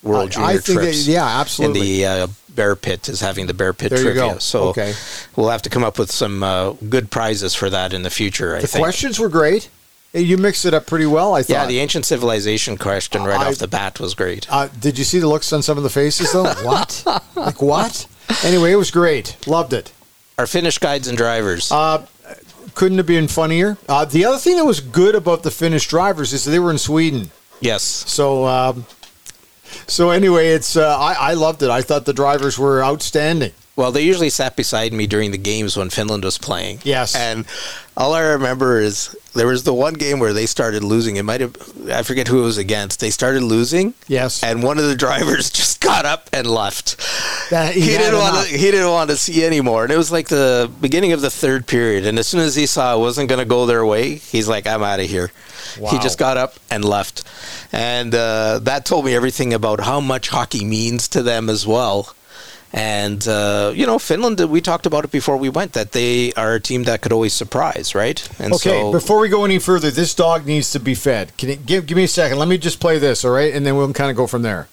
[SPEAKER 6] World
[SPEAKER 5] I,
[SPEAKER 6] Junior
[SPEAKER 5] I think
[SPEAKER 6] trips.
[SPEAKER 5] That, yeah, absolutely.
[SPEAKER 6] And the uh, Bear Pit is having the Bear Pit
[SPEAKER 5] there
[SPEAKER 6] trivia.
[SPEAKER 5] You go.
[SPEAKER 6] So
[SPEAKER 5] okay.
[SPEAKER 6] we'll have to come up with some uh, good prizes for that in the future, I
[SPEAKER 5] the
[SPEAKER 6] think.
[SPEAKER 5] questions were great. You mixed it up pretty well, I thought.
[SPEAKER 6] Yeah, the ancient civilization question right
[SPEAKER 5] I,
[SPEAKER 6] off the bat was great.
[SPEAKER 5] Uh, did you see the looks on some of the faces, though? What? Like, what? Anyway, it was great. Loved it.
[SPEAKER 6] Our Finnish guides and drivers.
[SPEAKER 5] Uh, couldn't have been funnier. Uh, the other thing that was good about the Finnish drivers is that they were in Sweden.
[SPEAKER 6] Yes.
[SPEAKER 5] So, um, so anyway, it's uh, I, I loved it. I thought the drivers were outstanding.
[SPEAKER 6] Well, they usually sat beside me during the games when Finland was playing.
[SPEAKER 5] Yes.
[SPEAKER 6] And all I remember is there was the one game where they started losing. It might have, I forget who it was against. They started losing.
[SPEAKER 5] Yes.
[SPEAKER 6] And one of the drivers just got up and left.
[SPEAKER 5] That, he,
[SPEAKER 6] he didn't want
[SPEAKER 5] enough.
[SPEAKER 6] to. He didn't want to see anymore. And it was like the beginning of the third period. And as soon as he saw it wasn't going to go their way, he's like, "I'm out of here."
[SPEAKER 5] Wow.
[SPEAKER 6] He just got up and left. And uh, that told me everything about how much hockey means to them as well. And, uh, you know, Finland, we talked about it before we went, that they are a team that could always surprise, right? And
[SPEAKER 5] Okay,
[SPEAKER 6] so,
[SPEAKER 5] before we go any further, this dog needs to be fed. Can you give give me a second? Let me just play this, all right? And then we'll kind of go from there.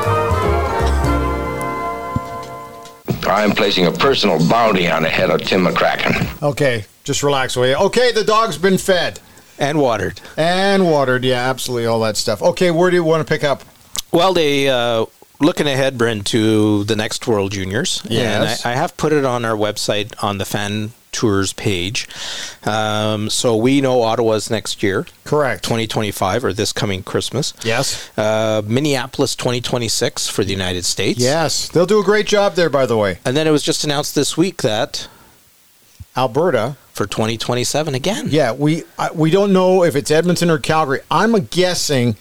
[SPEAKER 7] I'm placing a personal bounty on the head of Tim McCracken.
[SPEAKER 5] Okay, just relax, will you? Okay, the dog's been fed.
[SPEAKER 6] and watered.
[SPEAKER 5] And watered, yeah, absolutely, all that stuff. Okay, where do you want to pick up?
[SPEAKER 6] Well, they... Uh, Looking ahead, Brent, to the next World Juniors.
[SPEAKER 5] Yes.
[SPEAKER 6] And I, I have put it on our website on the Fan Tours page. Um, so we know Ottawa's next year.
[SPEAKER 5] Correct.
[SPEAKER 6] twenty twenty-five, or this coming Christmas.
[SPEAKER 5] Yes.
[SPEAKER 6] Uh, Minneapolis twenty twenty-six for the United States.
[SPEAKER 5] Yes. They'll do a great job there, by the way.
[SPEAKER 6] And then it was just announced this week that
[SPEAKER 5] Alberta.
[SPEAKER 6] For twenty twenty-seven again.
[SPEAKER 5] Yeah, we I, we don't know if it's Edmonton or Calgary. I'm guessing...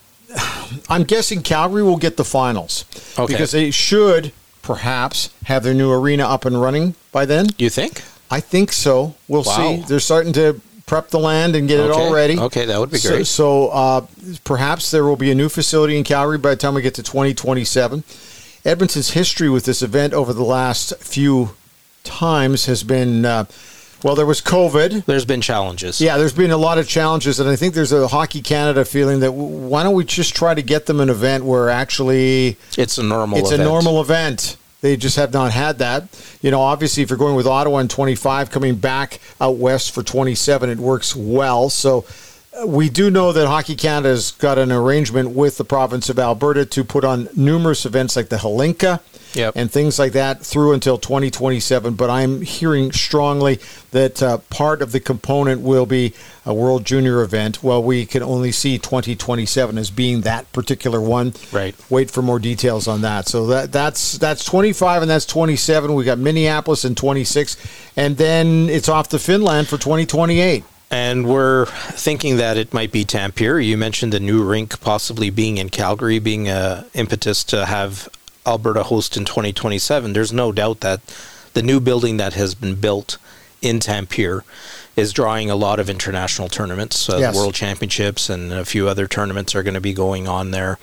[SPEAKER 5] I'm guessing Calgary will get the finals.
[SPEAKER 6] Okay.
[SPEAKER 5] Because they should, perhaps, have their new arena up and running by then.
[SPEAKER 6] You think?
[SPEAKER 5] I think so. We'll
[SPEAKER 6] Wow.
[SPEAKER 5] see. They're starting to prep the land and get it
[SPEAKER 6] Okay.
[SPEAKER 5] all ready.
[SPEAKER 6] Okay, that would be
[SPEAKER 5] So,
[SPEAKER 6] great.
[SPEAKER 5] so uh, perhaps there will be a new facility in Calgary by the time we get to twenty twenty-seven. Edmonton's history with this event over the last few times has been... Uh, Well, there was COVID.
[SPEAKER 6] There's been challenges.
[SPEAKER 5] Yeah, there's been a lot of challenges, and I think there's a Hockey Canada feeling that w- why don't we just try to get them an event where actually
[SPEAKER 6] It's a normal
[SPEAKER 5] it's
[SPEAKER 6] event.
[SPEAKER 5] a normal event. They just have not had that. You know, obviously, if you're going with Ottawa in twenty-five, coming back out west for twenty-seven, it works well. So uh, we do know that Hockey Canada has got an arrangement with the province of Alberta to put on numerous events like the Helinka.
[SPEAKER 6] Yep.
[SPEAKER 5] And things like that through until twenty twenty-seven. But I'm hearing strongly that uh, part of the component will be a World Junior event. Well, we can only see twenty twenty-seven as being that particular one.
[SPEAKER 6] Right.
[SPEAKER 5] Wait for more details on that. So that that's that's twenty-five and that's twenty-seven. We got Minneapolis in twenty-six, and then it's off to Finland for twenty twenty-eight.
[SPEAKER 6] And we're thinking that it might be Tampere. You mentioned the new rink possibly being in Calgary, being a impetus to have Alberta host in twenty twenty-seven. There's no doubt that the new building that has been built in Tampere is drawing a lot of international tournaments. Uh,
[SPEAKER 5] Yes.
[SPEAKER 6] World Championships and a few other tournaments are going to be going on there.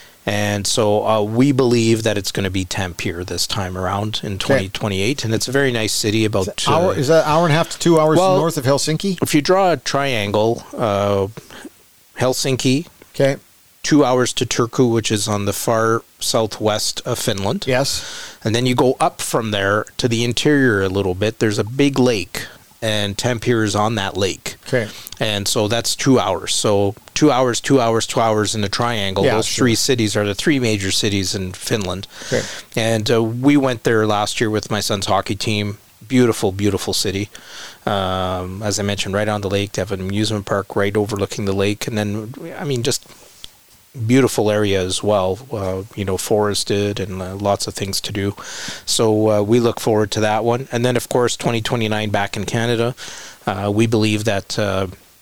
[SPEAKER 6] And so uh, we believe that it's going to be Tampere this time around in twenty twenty-eight. And it's a very nice city. About
[SPEAKER 5] Is that, hour,
[SPEAKER 6] uh,
[SPEAKER 5] is that hour and a half to two hours
[SPEAKER 6] well,
[SPEAKER 5] north of Helsinki?
[SPEAKER 6] if you draw a triangle, uh, Helsinki,
[SPEAKER 5] Okay.
[SPEAKER 6] two hours to Turku, which is on the far southwest of Finland.
[SPEAKER 5] Yes.
[SPEAKER 6] And then you go up from there to the interior a little bit. There's a big lake, and Tampere is on that lake.
[SPEAKER 5] Okay.
[SPEAKER 6] And so that's two hours. So two hours, two hours, two hours in the triangle.
[SPEAKER 5] Yeah,
[SPEAKER 6] Those
[SPEAKER 5] sure.
[SPEAKER 6] three cities are the three major cities in Finland.
[SPEAKER 5] Okay.
[SPEAKER 6] And uh, we went there last year with my son's hockey team. Beautiful, beautiful city. Um, as I mentioned, right on the lake. They have an amusement park right overlooking the lake. And then, I mean, just beautiful area as well, uh, you know, forested and uh, lots of things to do. So uh, we look forward to that one. And then, of course, twenty twenty-nine back in Canada. Uh, we believe that uh,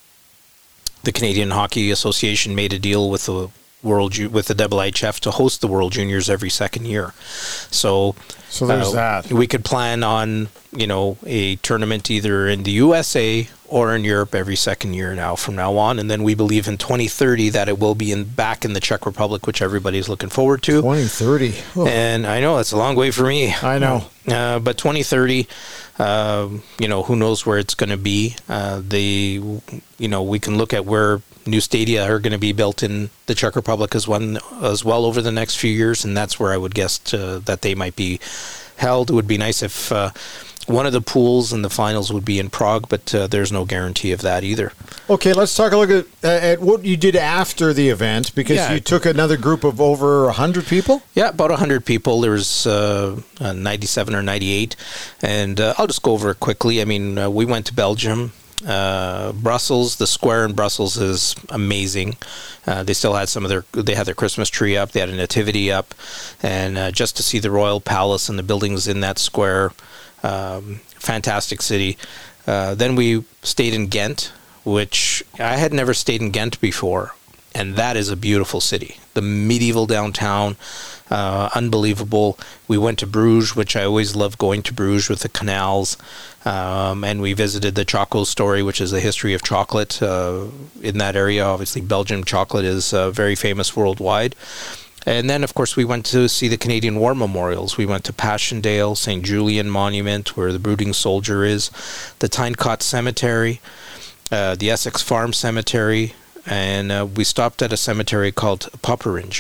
[SPEAKER 6] the Canadian Hockey Association made a deal with the World Ju- with the W H F to host the World Juniors every second year. So,
[SPEAKER 5] So there's
[SPEAKER 6] uh,
[SPEAKER 5] that.
[SPEAKER 6] we could plan on you know, a tournament either in the U S A or in Europe every second year now from now on. And then we believe in twenty thirty that it will be in back in the Czech Republic, which everybody's looking forward to.
[SPEAKER 5] twenty thirty. Oh.
[SPEAKER 6] And I know that's a long way for me.
[SPEAKER 5] I know.
[SPEAKER 6] Uh, but twenty thirty, uh, you know, who knows where it's going to be. Uh, the, you know, we can look at where new stadia are going to be built in the Czech Republic as, one, as well over the next few years. And that's where I would guess to, that they might be held. It would be nice if uh, one of the pools in the finals would be in Prague, but uh, there's no guarantee of that either.
[SPEAKER 5] Okay, let's talk a look at, uh, at what you did after the event, because
[SPEAKER 6] Yeah.
[SPEAKER 5] you took another group of over one hundred people?
[SPEAKER 6] Yeah, about one hundred people. There was uh, uh, ninety-seven or ninety-eight. And uh, I'll just go over it quickly. I mean, uh, we went to Belgium. Uh, Brussels, the square in Brussels is amazing. Uh, they still had some of their, they had their Christmas tree up, they had a nativity up, and uh, just to see the Royal Palace and the buildings in that square, um, fantastic city. Uh, then we stayed in Ghent, which I had never stayed in Ghent before, and that is a beautiful city. The medieval downtown, uh, unbelievable. We went to Bruges, which I always love going to Bruges with the canals. Um, and we visited the Choco Story, which is the history of chocolate uh, in that area. Obviously, Belgian chocolate is uh, very famous worldwide. And then, of course, we went to see the Canadian War Memorials. We went to Passchendaele, Saint Julian Monument, where the brooding soldier is, the Tynecott Cemetery, uh, the Essex Farm Cemetery, and uh, we stopped at a cemetery called Popperinge.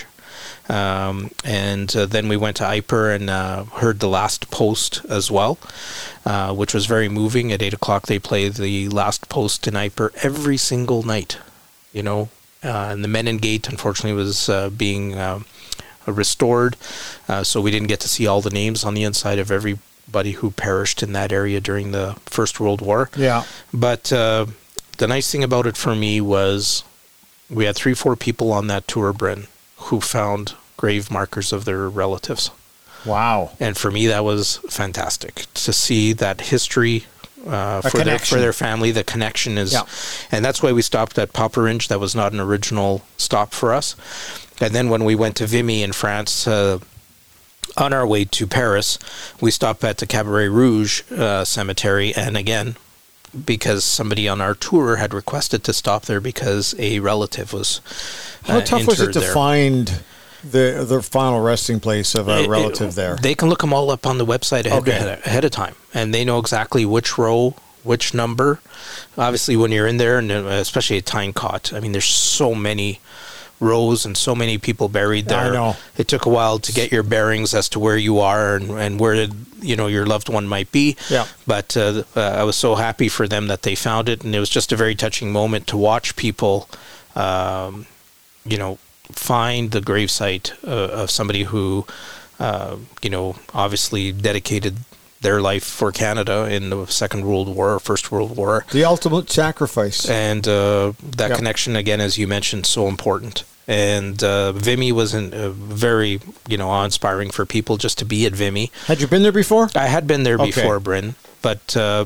[SPEAKER 6] Um, and uh, then we went to Yper and uh, heard the Last Post as well, uh, which was very moving. At eight o'clock, they play the Last Post in Yper every single night, you know. Uh, and the Menin Gate, unfortunately, was uh, being uh, restored, uh, so we didn't get to see all the names on the inside of everybody who perished in that area during the First World War.
[SPEAKER 5] Yeah.
[SPEAKER 6] But uh, the nice thing about it for me was we had three, four people on that tour, Bryn, who found grave markers of their relatives.
[SPEAKER 5] Wow.
[SPEAKER 6] And for me, that was fantastic to see that history uh, for their, for their family. The connection is,
[SPEAKER 5] yeah.
[SPEAKER 6] And that's why we stopped at Popperinge. That was not an original stop for us. And then when we went to Vimy in France, uh, on our way to Paris, we stopped at the Cabaret Rouge uh, cemetery. And again, because somebody on our tour had requested to stop there because a relative was uh,
[SPEAKER 5] How tough was it to
[SPEAKER 6] there.
[SPEAKER 5] find the the final resting place of a
[SPEAKER 6] It-
[SPEAKER 5] relative
[SPEAKER 6] it,
[SPEAKER 5] there?
[SPEAKER 6] They can look them all up on the website ahead,
[SPEAKER 5] Okay.
[SPEAKER 6] ahead, ahead of time, and they know exactly which row, which number. Obviously, when you're in there, and especially at Tynecott, I mean, there's so many rows and so many people buried there.
[SPEAKER 5] I know.
[SPEAKER 6] It took a while to get your bearings as to where you are and, and where, you know, your loved one might be.
[SPEAKER 5] Yeah.
[SPEAKER 6] But uh, uh, I was so happy for them that they found it, and it was just a very touching moment to watch people, um, you know, find the gravesite uh, of somebody who, uh, you know, obviously dedicated their life for Canada in the Second World War or First World War.
[SPEAKER 5] The ultimate sacrifice.
[SPEAKER 6] And uh, that
[SPEAKER 5] Yep.
[SPEAKER 6] connection, again, as you mentioned, so important. And uh, Vimy was an, uh, very, you know, awe-inspiring for people just to be at Vimy.
[SPEAKER 5] Had you been there before?
[SPEAKER 6] I had been there
[SPEAKER 5] Okay.
[SPEAKER 6] before, Bryn, but uh,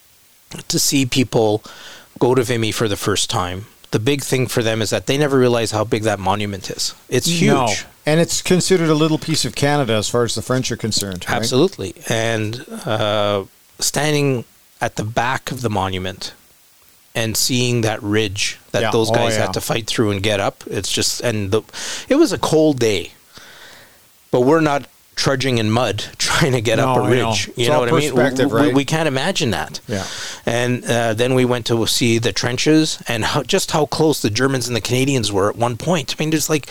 [SPEAKER 6] to see people go to Vimy for the first time, the big thing for them is that they never realize how big that monument is. It's huge.
[SPEAKER 5] No. And it's considered a little piece of Canada as far as the French are concerned. Right?
[SPEAKER 6] Absolutely. And uh, standing at the back of the monument and seeing that ridge that
[SPEAKER 5] Yeah.
[SPEAKER 6] those
[SPEAKER 5] Oh,
[SPEAKER 6] guys
[SPEAKER 5] yeah.
[SPEAKER 6] had to fight through and get up, it's just, and the, it was a cold day, but we're not trudging in mud trying to get up
[SPEAKER 5] No,
[SPEAKER 6] a
[SPEAKER 5] I know.
[SPEAKER 6] ridge.
[SPEAKER 5] It's
[SPEAKER 6] You know
[SPEAKER 5] all
[SPEAKER 6] what I mean?
[SPEAKER 5] perspective,
[SPEAKER 6] We, we,
[SPEAKER 5] right?
[SPEAKER 6] we can't imagine that.
[SPEAKER 5] Yeah.
[SPEAKER 6] And uh, then we went to see the trenches and how, just how close the Germans and the Canadians were at one point. I mean, there's like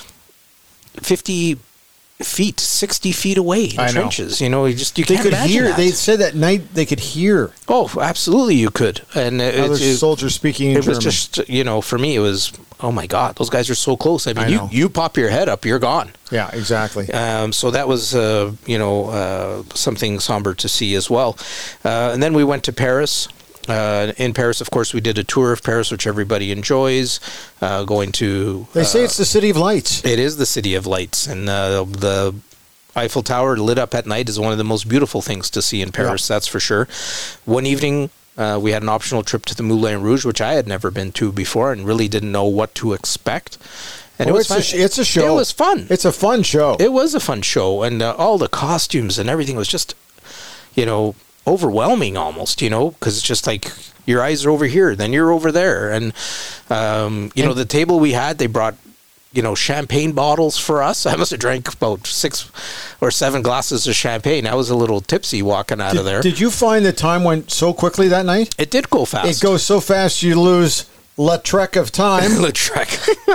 [SPEAKER 6] fifty feet, sixty feet away in
[SPEAKER 5] I know.
[SPEAKER 6] trenches. You know, you just you
[SPEAKER 5] They
[SPEAKER 6] can't
[SPEAKER 5] could
[SPEAKER 6] imagine
[SPEAKER 5] hear.
[SPEAKER 6] that.
[SPEAKER 5] They said that night they could hear
[SPEAKER 6] Oh, absolutely, you could. And it,
[SPEAKER 5] other
[SPEAKER 6] it, it,
[SPEAKER 5] soldiers speaking in
[SPEAKER 6] it
[SPEAKER 5] German.
[SPEAKER 6] was just, you know, for me, it was, oh my God, those guys are so close. I mean,
[SPEAKER 5] I
[SPEAKER 6] you,
[SPEAKER 5] know.
[SPEAKER 6] you pop your head up, you're gone.
[SPEAKER 5] Yeah, exactly.
[SPEAKER 6] Um, so that was, uh, you know, uh, something somber to see as well. Uh, and then we went to Paris. Uh, in Paris, of course, we did a tour of Paris, which everybody enjoys. Uh, going to
[SPEAKER 5] They say
[SPEAKER 6] uh,
[SPEAKER 5] it's the city of lights.
[SPEAKER 6] it is the city of lights, and uh, the Eiffel Tower lit up at night is one of the most beautiful things to see in Paris. That's for sure. One evening, uh, we had an optional trip to the Moulin Rouge, which I had never been to before, and really didn't know what to expect. And
[SPEAKER 5] Oh,
[SPEAKER 6] it was
[SPEAKER 5] it's a
[SPEAKER 6] fun.
[SPEAKER 5] sh- it's a show.
[SPEAKER 6] It was fun.
[SPEAKER 5] It's a fun show.
[SPEAKER 6] It was a fun show, and uh, all the costumes and everything was just, you know, overwhelming almost, you know, because it's just like your eyes are over here, then you're over there. And, um, you and, know, the table we had, they brought, you know, champagne bottles for us. I must have drank about six or seven glasses of champagne. I was a little tipsy walking out
[SPEAKER 5] did,
[SPEAKER 6] of there.
[SPEAKER 5] Did you find the time went so quickly that night?
[SPEAKER 6] It did go fast.
[SPEAKER 5] It goes so fast you lose La Trek of time.
[SPEAKER 6] La Trek.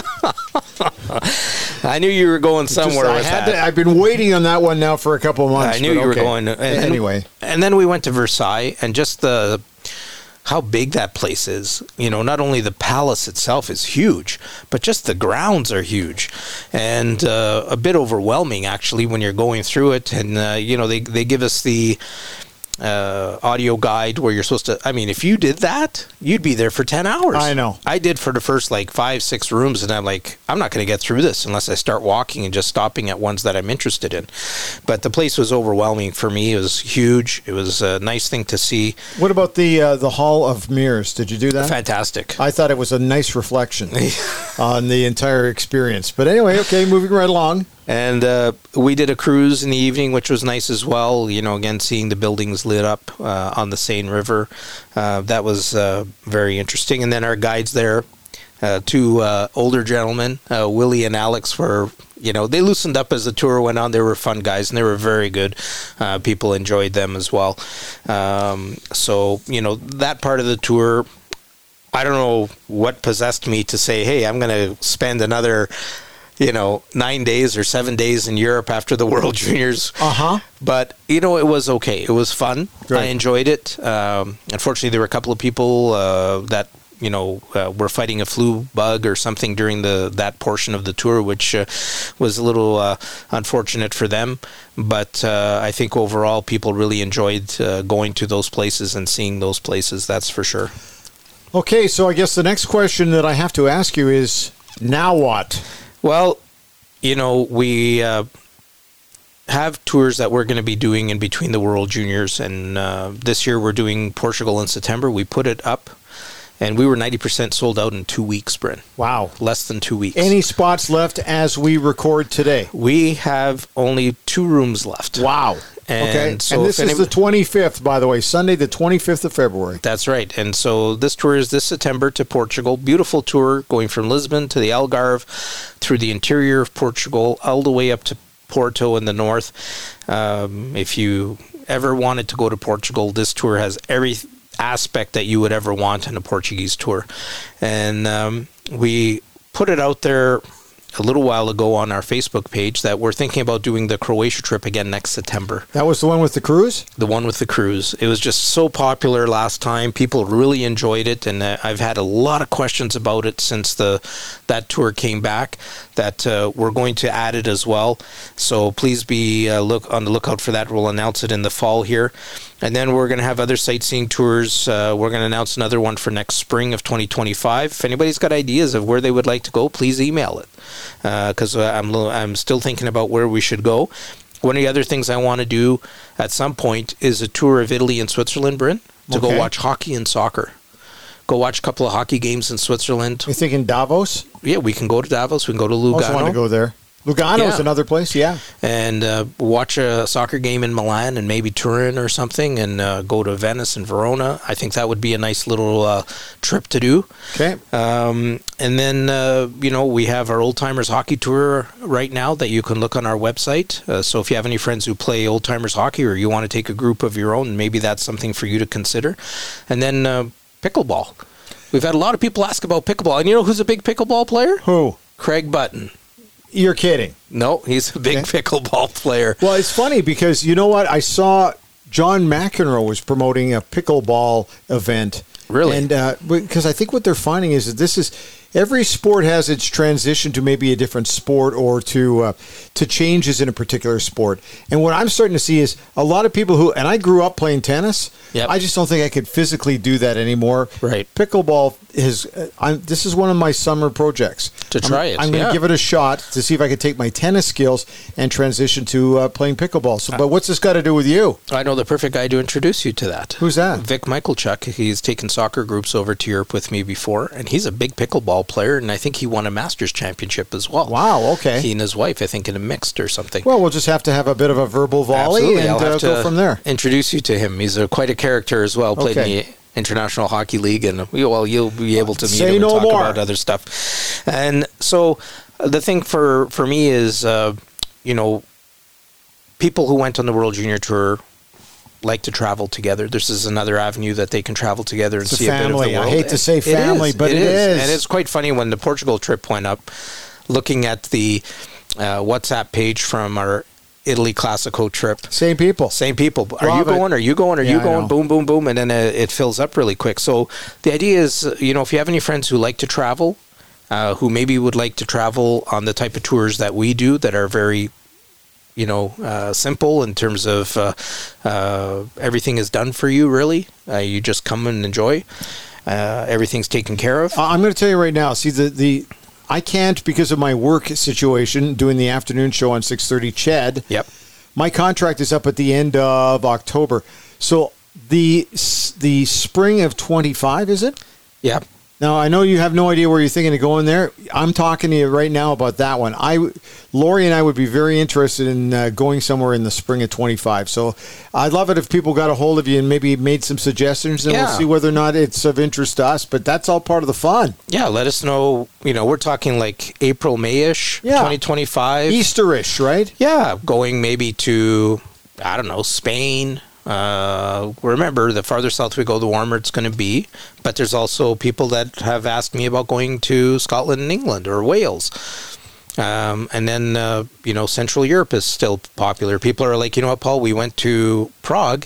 [SPEAKER 6] I knew you were going somewhere
[SPEAKER 5] Just, I
[SPEAKER 6] with
[SPEAKER 5] had
[SPEAKER 6] that.
[SPEAKER 5] To, I've been waiting on that one now for a couple of months.
[SPEAKER 6] I knew you
[SPEAKER 5] okay.
[SPEAKER 6] were going. To, and,
[SPEAKER 5] anyway.
[SPEAKER 6] And, and then we went to Versailles, and just the how big that place is. You know, not only the palace itself is huge, but just the grounds are huge, and uh, a bit overwhelming actually when you're going through it. And uh, you know, they they give us the uh, audio guide where you're supposed to. I mean, if you did that, you'd be there for ten hours.
[SPEAKER 5] I know.
[SPEAKER 6] I did for the first like five, six rooms, and I'm like, I'm not going to get through this unless I start walking and just stopping at ones that I'm interested in. But the place was overwhelming for me. It was huge. It was a nice thing to see.
[SPEAKER 5] What about the uh, the Hall of Mirrors? Did you do that?
[SPEAKER 6] Fantastic.
[SPEAKER 5] I thought it was a nice reflection on the entire experience. But anyway, okay, moving right along.
[SPEAKER 6] And uh, we did a cruise in the evening, which was nice as well. You know, again, seeing the buildings lit up uh, on the Seine River. Uh, that was uh, very interesting. And then our guides there, uh, two uh, older gentlemen, uh, Willie and Alex, were, you know, they loosened up as the tour went on. They were fun guys, and they were very good. Uh, people enjoyed them as well. Um, so, you know, that part of the tour, I don't know what possessed me to say, hey, I'm going to spend another... you know, nine days or seven days in Europe after the World Juniors.
[SPEAKER 5] Uh-huh.
[SPEAKER 6] But, you know, it was okay. It was fun.
[SPEAKER 5] Great.
[SPEAKER 6] I enjoyed it. Um, unfortunately, there were a couple of people uh, that, you know, uh, were fighting a flu bug or something during the that portion of the tour, which uh, was a little uh, unfortunate for them. But uh, I think overall people really enjoyed uh, going to those places and seeing those places, that's for sure.
[SPEAKER 5] Okay, so I guess the next question that I have to ask you is, now what?
[SPEAKER 6] Well, you know, we uh, have tours that we're going to be doing in between the World Juniors, and uh, this year we're doing Portugal in September. We put it up, and we were ninety percent sold out in two weeks, Bryn.
[SPEAKER 5] Wow.
[SPEAKER 6] Less than two weeks.
[SPEAKER 5] Any spots left as we record today?
[SPEAKER 6] We have only two rooms left.
[SPEAKER 5] Wow.
[SPEAKER 6] And
[SPEAKER 5] okay,
[SPEAKER 6] so
[SPEAKER 5] and this is
[SPEAKER 6] anybody,
[SPEAKER 5] the twenty-fifth, by the way, Sunday the twenty-fifth of February.
[SPEAKER 6] That's right. And so this tour is this September to Portugal. Beautiful tour going from Lisbon to the Algarve, through the interior of Portugal, all the way up to Porto in the north. Um, if you ever wanted to go to Portugal, this tour has every aspect that you would ever want in a Portuguese tour. And um, we put it out there a little while ago on our Facebook page that we're thinking about doing the Croatia trip again next September.
[SPEAKER 5] That was the one with the cruise?
[SPEAKER 6] The one with the cruise. It was just so popular last time. People really enjoyed it, and uh, I've had a lot of questions about it since the that tour came back, that uh, we're going to add it as well. So please be uh, look on the lookout for that. We'll announce it in the fall here. And then we're going to have other sightseeing tours. Uh, we're going to announce another one for next spring of twenty twenty-five. If anybody's got ideas of where they would like to go, please email it, because uh, I'm I'm still thinking about where we should go. One of the other things I want to do at some point is a tour of Italy and Switzerland, Bryn, to
[SPEAKER 5] okay.
[SPEAKER 6] go watch hockey and soccer. Go watch a couple of hockey games in Switzerland.
[SPEAKER 5] You thinking Davos?
[SPEAKER 6] Yeah, we can go to Davos. We can go to
[SPEAKER 5] I
[SPEAKER 6] Lugano.
[SPEAKER 5] also want to go there. Lugano
[SPEAKER 6] Yeah.
[SPEAKER 5] is another place, yeah.
[SPEAKER 6] And uh, watch a soccer game in Milan and maybe Turin or something, and uh, go to Venice and Verona. I think that would be a nice little uh, trip to do.
[SPEAKER 5] Okay.
[SPEAKER 6] Um, and then, uh, you know, we have our Old Timers Hockey Tour right now that you can look on our website. Uh, so if you have any friends who play Old Timers Hockey, or you want to take a group of your own, maybe that's something for you to consider. And then uh, pickleball. We've had a lot of people ask about pickleball. And you know who's a big pickleball player?
[SPEAKER 5] Who?
[SPEAKER 6] Craig Button.
[SPEAKER 5] You're kidding.
[SPEAKER 6] No, he's a big
[SPEAKER 5] Okay.
[SPEAKER 6] pickleball player.
[SPEAKER 5] Well, it's funny because you know what? I saw John McEnroe was promoting a pickleball event.
[SPEAKER 6] Really?
[SPEAKER 5] And uh, because I think what they're finding is that this is every sport has its transition to maybe a different sport or to uh, to changes in a particular sport. And what I'm starting to see is a lot of people who, and I grew up playing tennis.
[SPEAKER 6] Yep.
[SPEAKER 5] I just don't think I could physically do that anymore.
[SPEAKER 6] Right.
[SPEAKER 5] Pickleball is, uh, I'm, this is one of my summer projects.
[SPEAKER 6] To try
[SPEAKER 5] I'm,
[SPEAKER 6] it,
[SPEAKER 5] I'm going to
[SPEAKER 6] yeah.
[SPEAKER 5] give it a shot to see if I could take my tennis skills and transition to uh, playing pickleball. So, but what's this got to do with you?
[SPEAKER 6] I know the perfect guy to introduce you to that.
[SPEAKER 5] Who's that?
[SPEAKER 6] Vic Michalchuk. He's taken soccer groups over to Europe with me before, and he's a big pickleball volleyball player, and I think he won a Masters championship as well.
[SPEAKER 5] Wow, okay.
[SPEAKER 6] He and his wife, I think, in a mixed or something.
[SPEAKER 5] Well, we'll just have to have a bit of a verbal volley
[SPEAKER 6] Absolutely.
[SPEAKER 5] and
[SPEAKER 6] I'll have
[SPEAKER 5] uh,
[SPEAKER 6] to
[SPEAKER 5] go from there.
[SPEAKER 6] Introduce you to him. He's a, quite a character as well. Played
[SPEAKER 5] Okay.
[SPEAKER 6] in the International Hockey League, and well, you'll be able to meet
[SPEAKER 5] Say
[SPEAKER 6] him
[SPEAKER 5] no
[SPEAKER 6] and talk
[SPEAKER 5] more.
[SPEAKER 6] about other stuff. And so, uh, the thing for for me is, uh, you know, people who went on the World Junior Tour like to travel together. This is another avenue that they can travel together and
[SPEAKER 5] It's a
[SPEAKER 6] see a bit of
[SPEAKER 5] family.
[SPEAKER 6] the
[SPEAKER 5] I
[SPEAKER 6] world.
[SPEAKER 5] hate to say
[SPEAKER 6] It
[SPEAKER 5] family,
[SPEAKER 6] is.
[SPEAKER 5] but it is.
[SPEAKER 6] And it's quite funny when the Portugal trip went up, looking at the uh, WhatsApp page from our Italy Classico trip.
[SPEAKER 5] Same people.
[SPEAKER 6] Same people. Are you
[SPEAKER 5] Love it.
[SPEAKER 6] going? Are you going? Are
[SPEAKER 5] Yeah,
[SPEAKER 6] you
[SPEAKER 5] I
[SPEAKER 6] going?
[SPEAKER 5] know.
[SPEAKER 6] Boom, boom, boom. And then uh, it fills up really quick. So the idea is, uh, you know, if you have any friends who like to travel, uh, who maybe would like to travel on the type of tours that we do that are very, you know, uh, simple in terms of uh, uh, everything is done for you, really. Uh, you just come and enjoy. Uh, everything's taken care of.
[SPEAKER 5] Uh, I'm going to tell you right now. See, the, the I can't, because of my work situation, doing the afternoon show on six thirty C H E D.
[SPEAKER 6] Yep.
[SPEAKER 5] My contract is up at the end of October. So the the spring of twenty-five, is it?
[SPEAKER 6] Yep.
[SPEAKER 5] Now, I know you have no idea where you're thinking of going there. I'm talking to you right now about that one. I, Lori and I would be very interested in uh, going somewhere in the spring of twenty-five. So I'd love it if people got a hold of you and maybe made some suggestions, and
[SPEAKER 6] Yeah.
[SPEAKER 5] we'll see whether or not it's of interest to us. But that's all part of the fun.
[SPEAKER 6] Yeah, let us know. You know, we're talking like April, May-ish,
[SPEAKER 5] Yeah.
[SPEAKER 6] twenty twenty-five.
[SPEAKER 5] Easterish, right?
[SPEAKER 6] Yeah, going maybe to, I don't know, Spain. Uh, remember, the farther south we go, the warmer it's going to be. But there's also people that have asked me about going to Scotland and England or Wales. Um, and then, uh, you know, Central Europe is still popular. People are like, you know what, Paul, we went to Prague,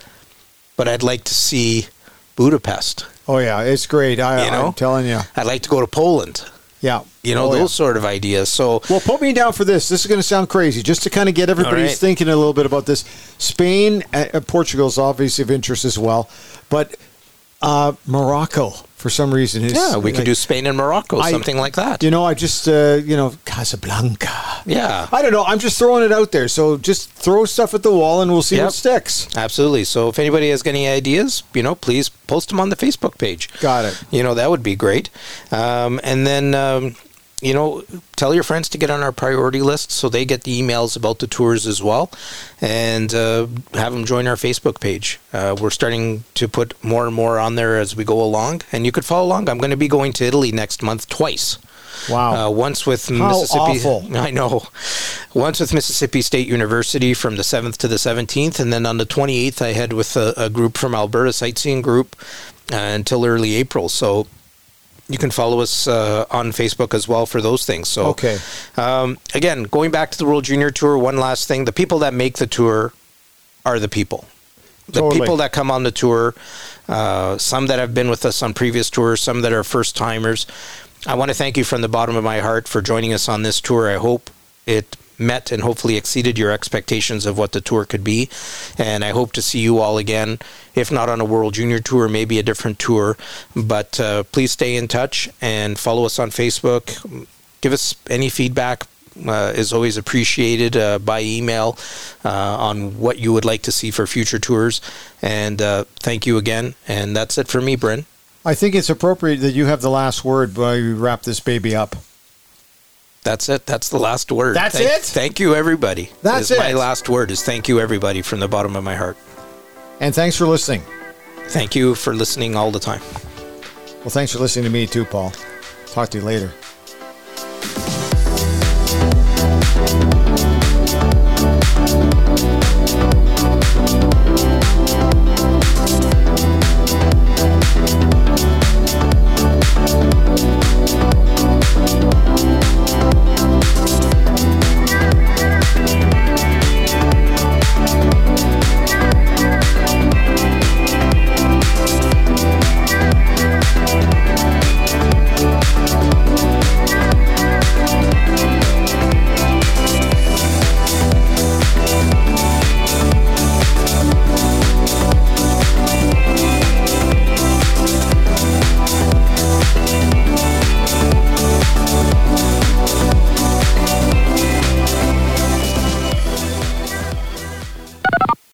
[SPEAKER 6] but I'd like to see Budapest.
[SPEAKER 5] Oh, yeah, it's great. I,
[SPEAKER 6] You know?
[SPEAKER 5] I'm telling you.
[SPEAKER 6] I'd like to go to Poland.
[SPEAKER 5] Yeah.
[SPEAKER 6] You know,
[SPEAKER 5] Oh,
[SPEAKER 6] those
[SPEAKER 5] yeah.
[SPEAKER 6] sort of ideas. So,
[SPEAKER 5] Well, put me down for this. This is going to sound crazy, just to kind of get everybody's
[SPEAKER 6] right.
[SPEAKER 5] thinking a little bit about this. Spain, uh, Portugal is obviously of interest as well, but uh, Morocco, for some reason, is
[SPEAKER 6] yeah, we
[SPEAKER 5] like,
[SPEAKER 6] could do Spain and Morocco,
[SPEAKER 5] I-
[SPEAKER 6] something like that.
[SPEAKER 5] You know, I just uh, you know Casablanca.
[SPEAKER 6] Yeah.
[SPEAKER 5] I don't know. I'm just throwing it out there. So just throw stuff at the wall, and we'll see
[SPEAKER 6] Yep.
[SPEAKER 5] what sticks.
[SPEAKER 6] Absolutely. So if anybody has any ideas, you know, please post them on the Facebook page.
[SPEAKER 5] Got it.
[SPEAKER 6] You know, that would be great. Um, and then, um, you know, tell your friends to get on our priority list so they get the emails about the tours as well, and uh, have them join our Facebook page. Uh, we're starting to put more and more on there as we go along, and you could follow along. I'm going to be going to Italy next month twice.
[SPEAKER 5] Wow.
[SPEAKER 6] Uh, once with
[SPEAKER 5] How
[SPEAKER 6] Mississippi.
[SPEAKER 5] awful.
[SPEAKER 6] I know. Once with Mississippi State University from the seventh to the seventeenth, and then on the twenty-eighth, I head with a, a group from Alberta, sightseeing group, uh, until early April. So you can follow us uh, on Facebook as well for those things. So,
[SPEAKER 5] Okay.
[SPEAKER 6] um, again, going back to the World Junior Tour, one last thing: the people that make the tour are the people. The
[SPEAKER 5] Totally.
[SPEAKER 6] people that come on the tour, uh, some that have been with us on previous tours, some that are first timers. I want to thank you from the bottom of my heart for joining us on this tour. I hope it met and hopefully exceeded your expectations of what the tour could be. And I hope to see you all again, if not on a World Junior Tour, maybe a different tour. But uh, please stay in touch and follow us on Facebook. Give us any feedback. Uh, is always appreciated uh, by email uh, on what you would like to see for future tours. And uh, thank you again. And that's it for me, Bryn.
[SPEAKER 5] I think it's appropriate that you have the last word while you wrap this baby up.
[SPEAKER 6] That's it. That's the last word.
[SPEAKER 5] That's
[SPEAKER 6] thank,
[SPEAKER 5] it?
[SPEAKER 6] Thank you, everybody.
[SPEAKER 5] That's
[SPEAKER 6] is My
[SPEAKER 5] it.
[SPEAKER 6] last word is thank you, everybody, from the bottom of my heart.
[SPEAKER 5] And thanks for listening.
[SPEAKER 6] Thank you for listening all the time.
[SPEAKER 5] Well, thanks for listening to me too, Paul. Talk to you later.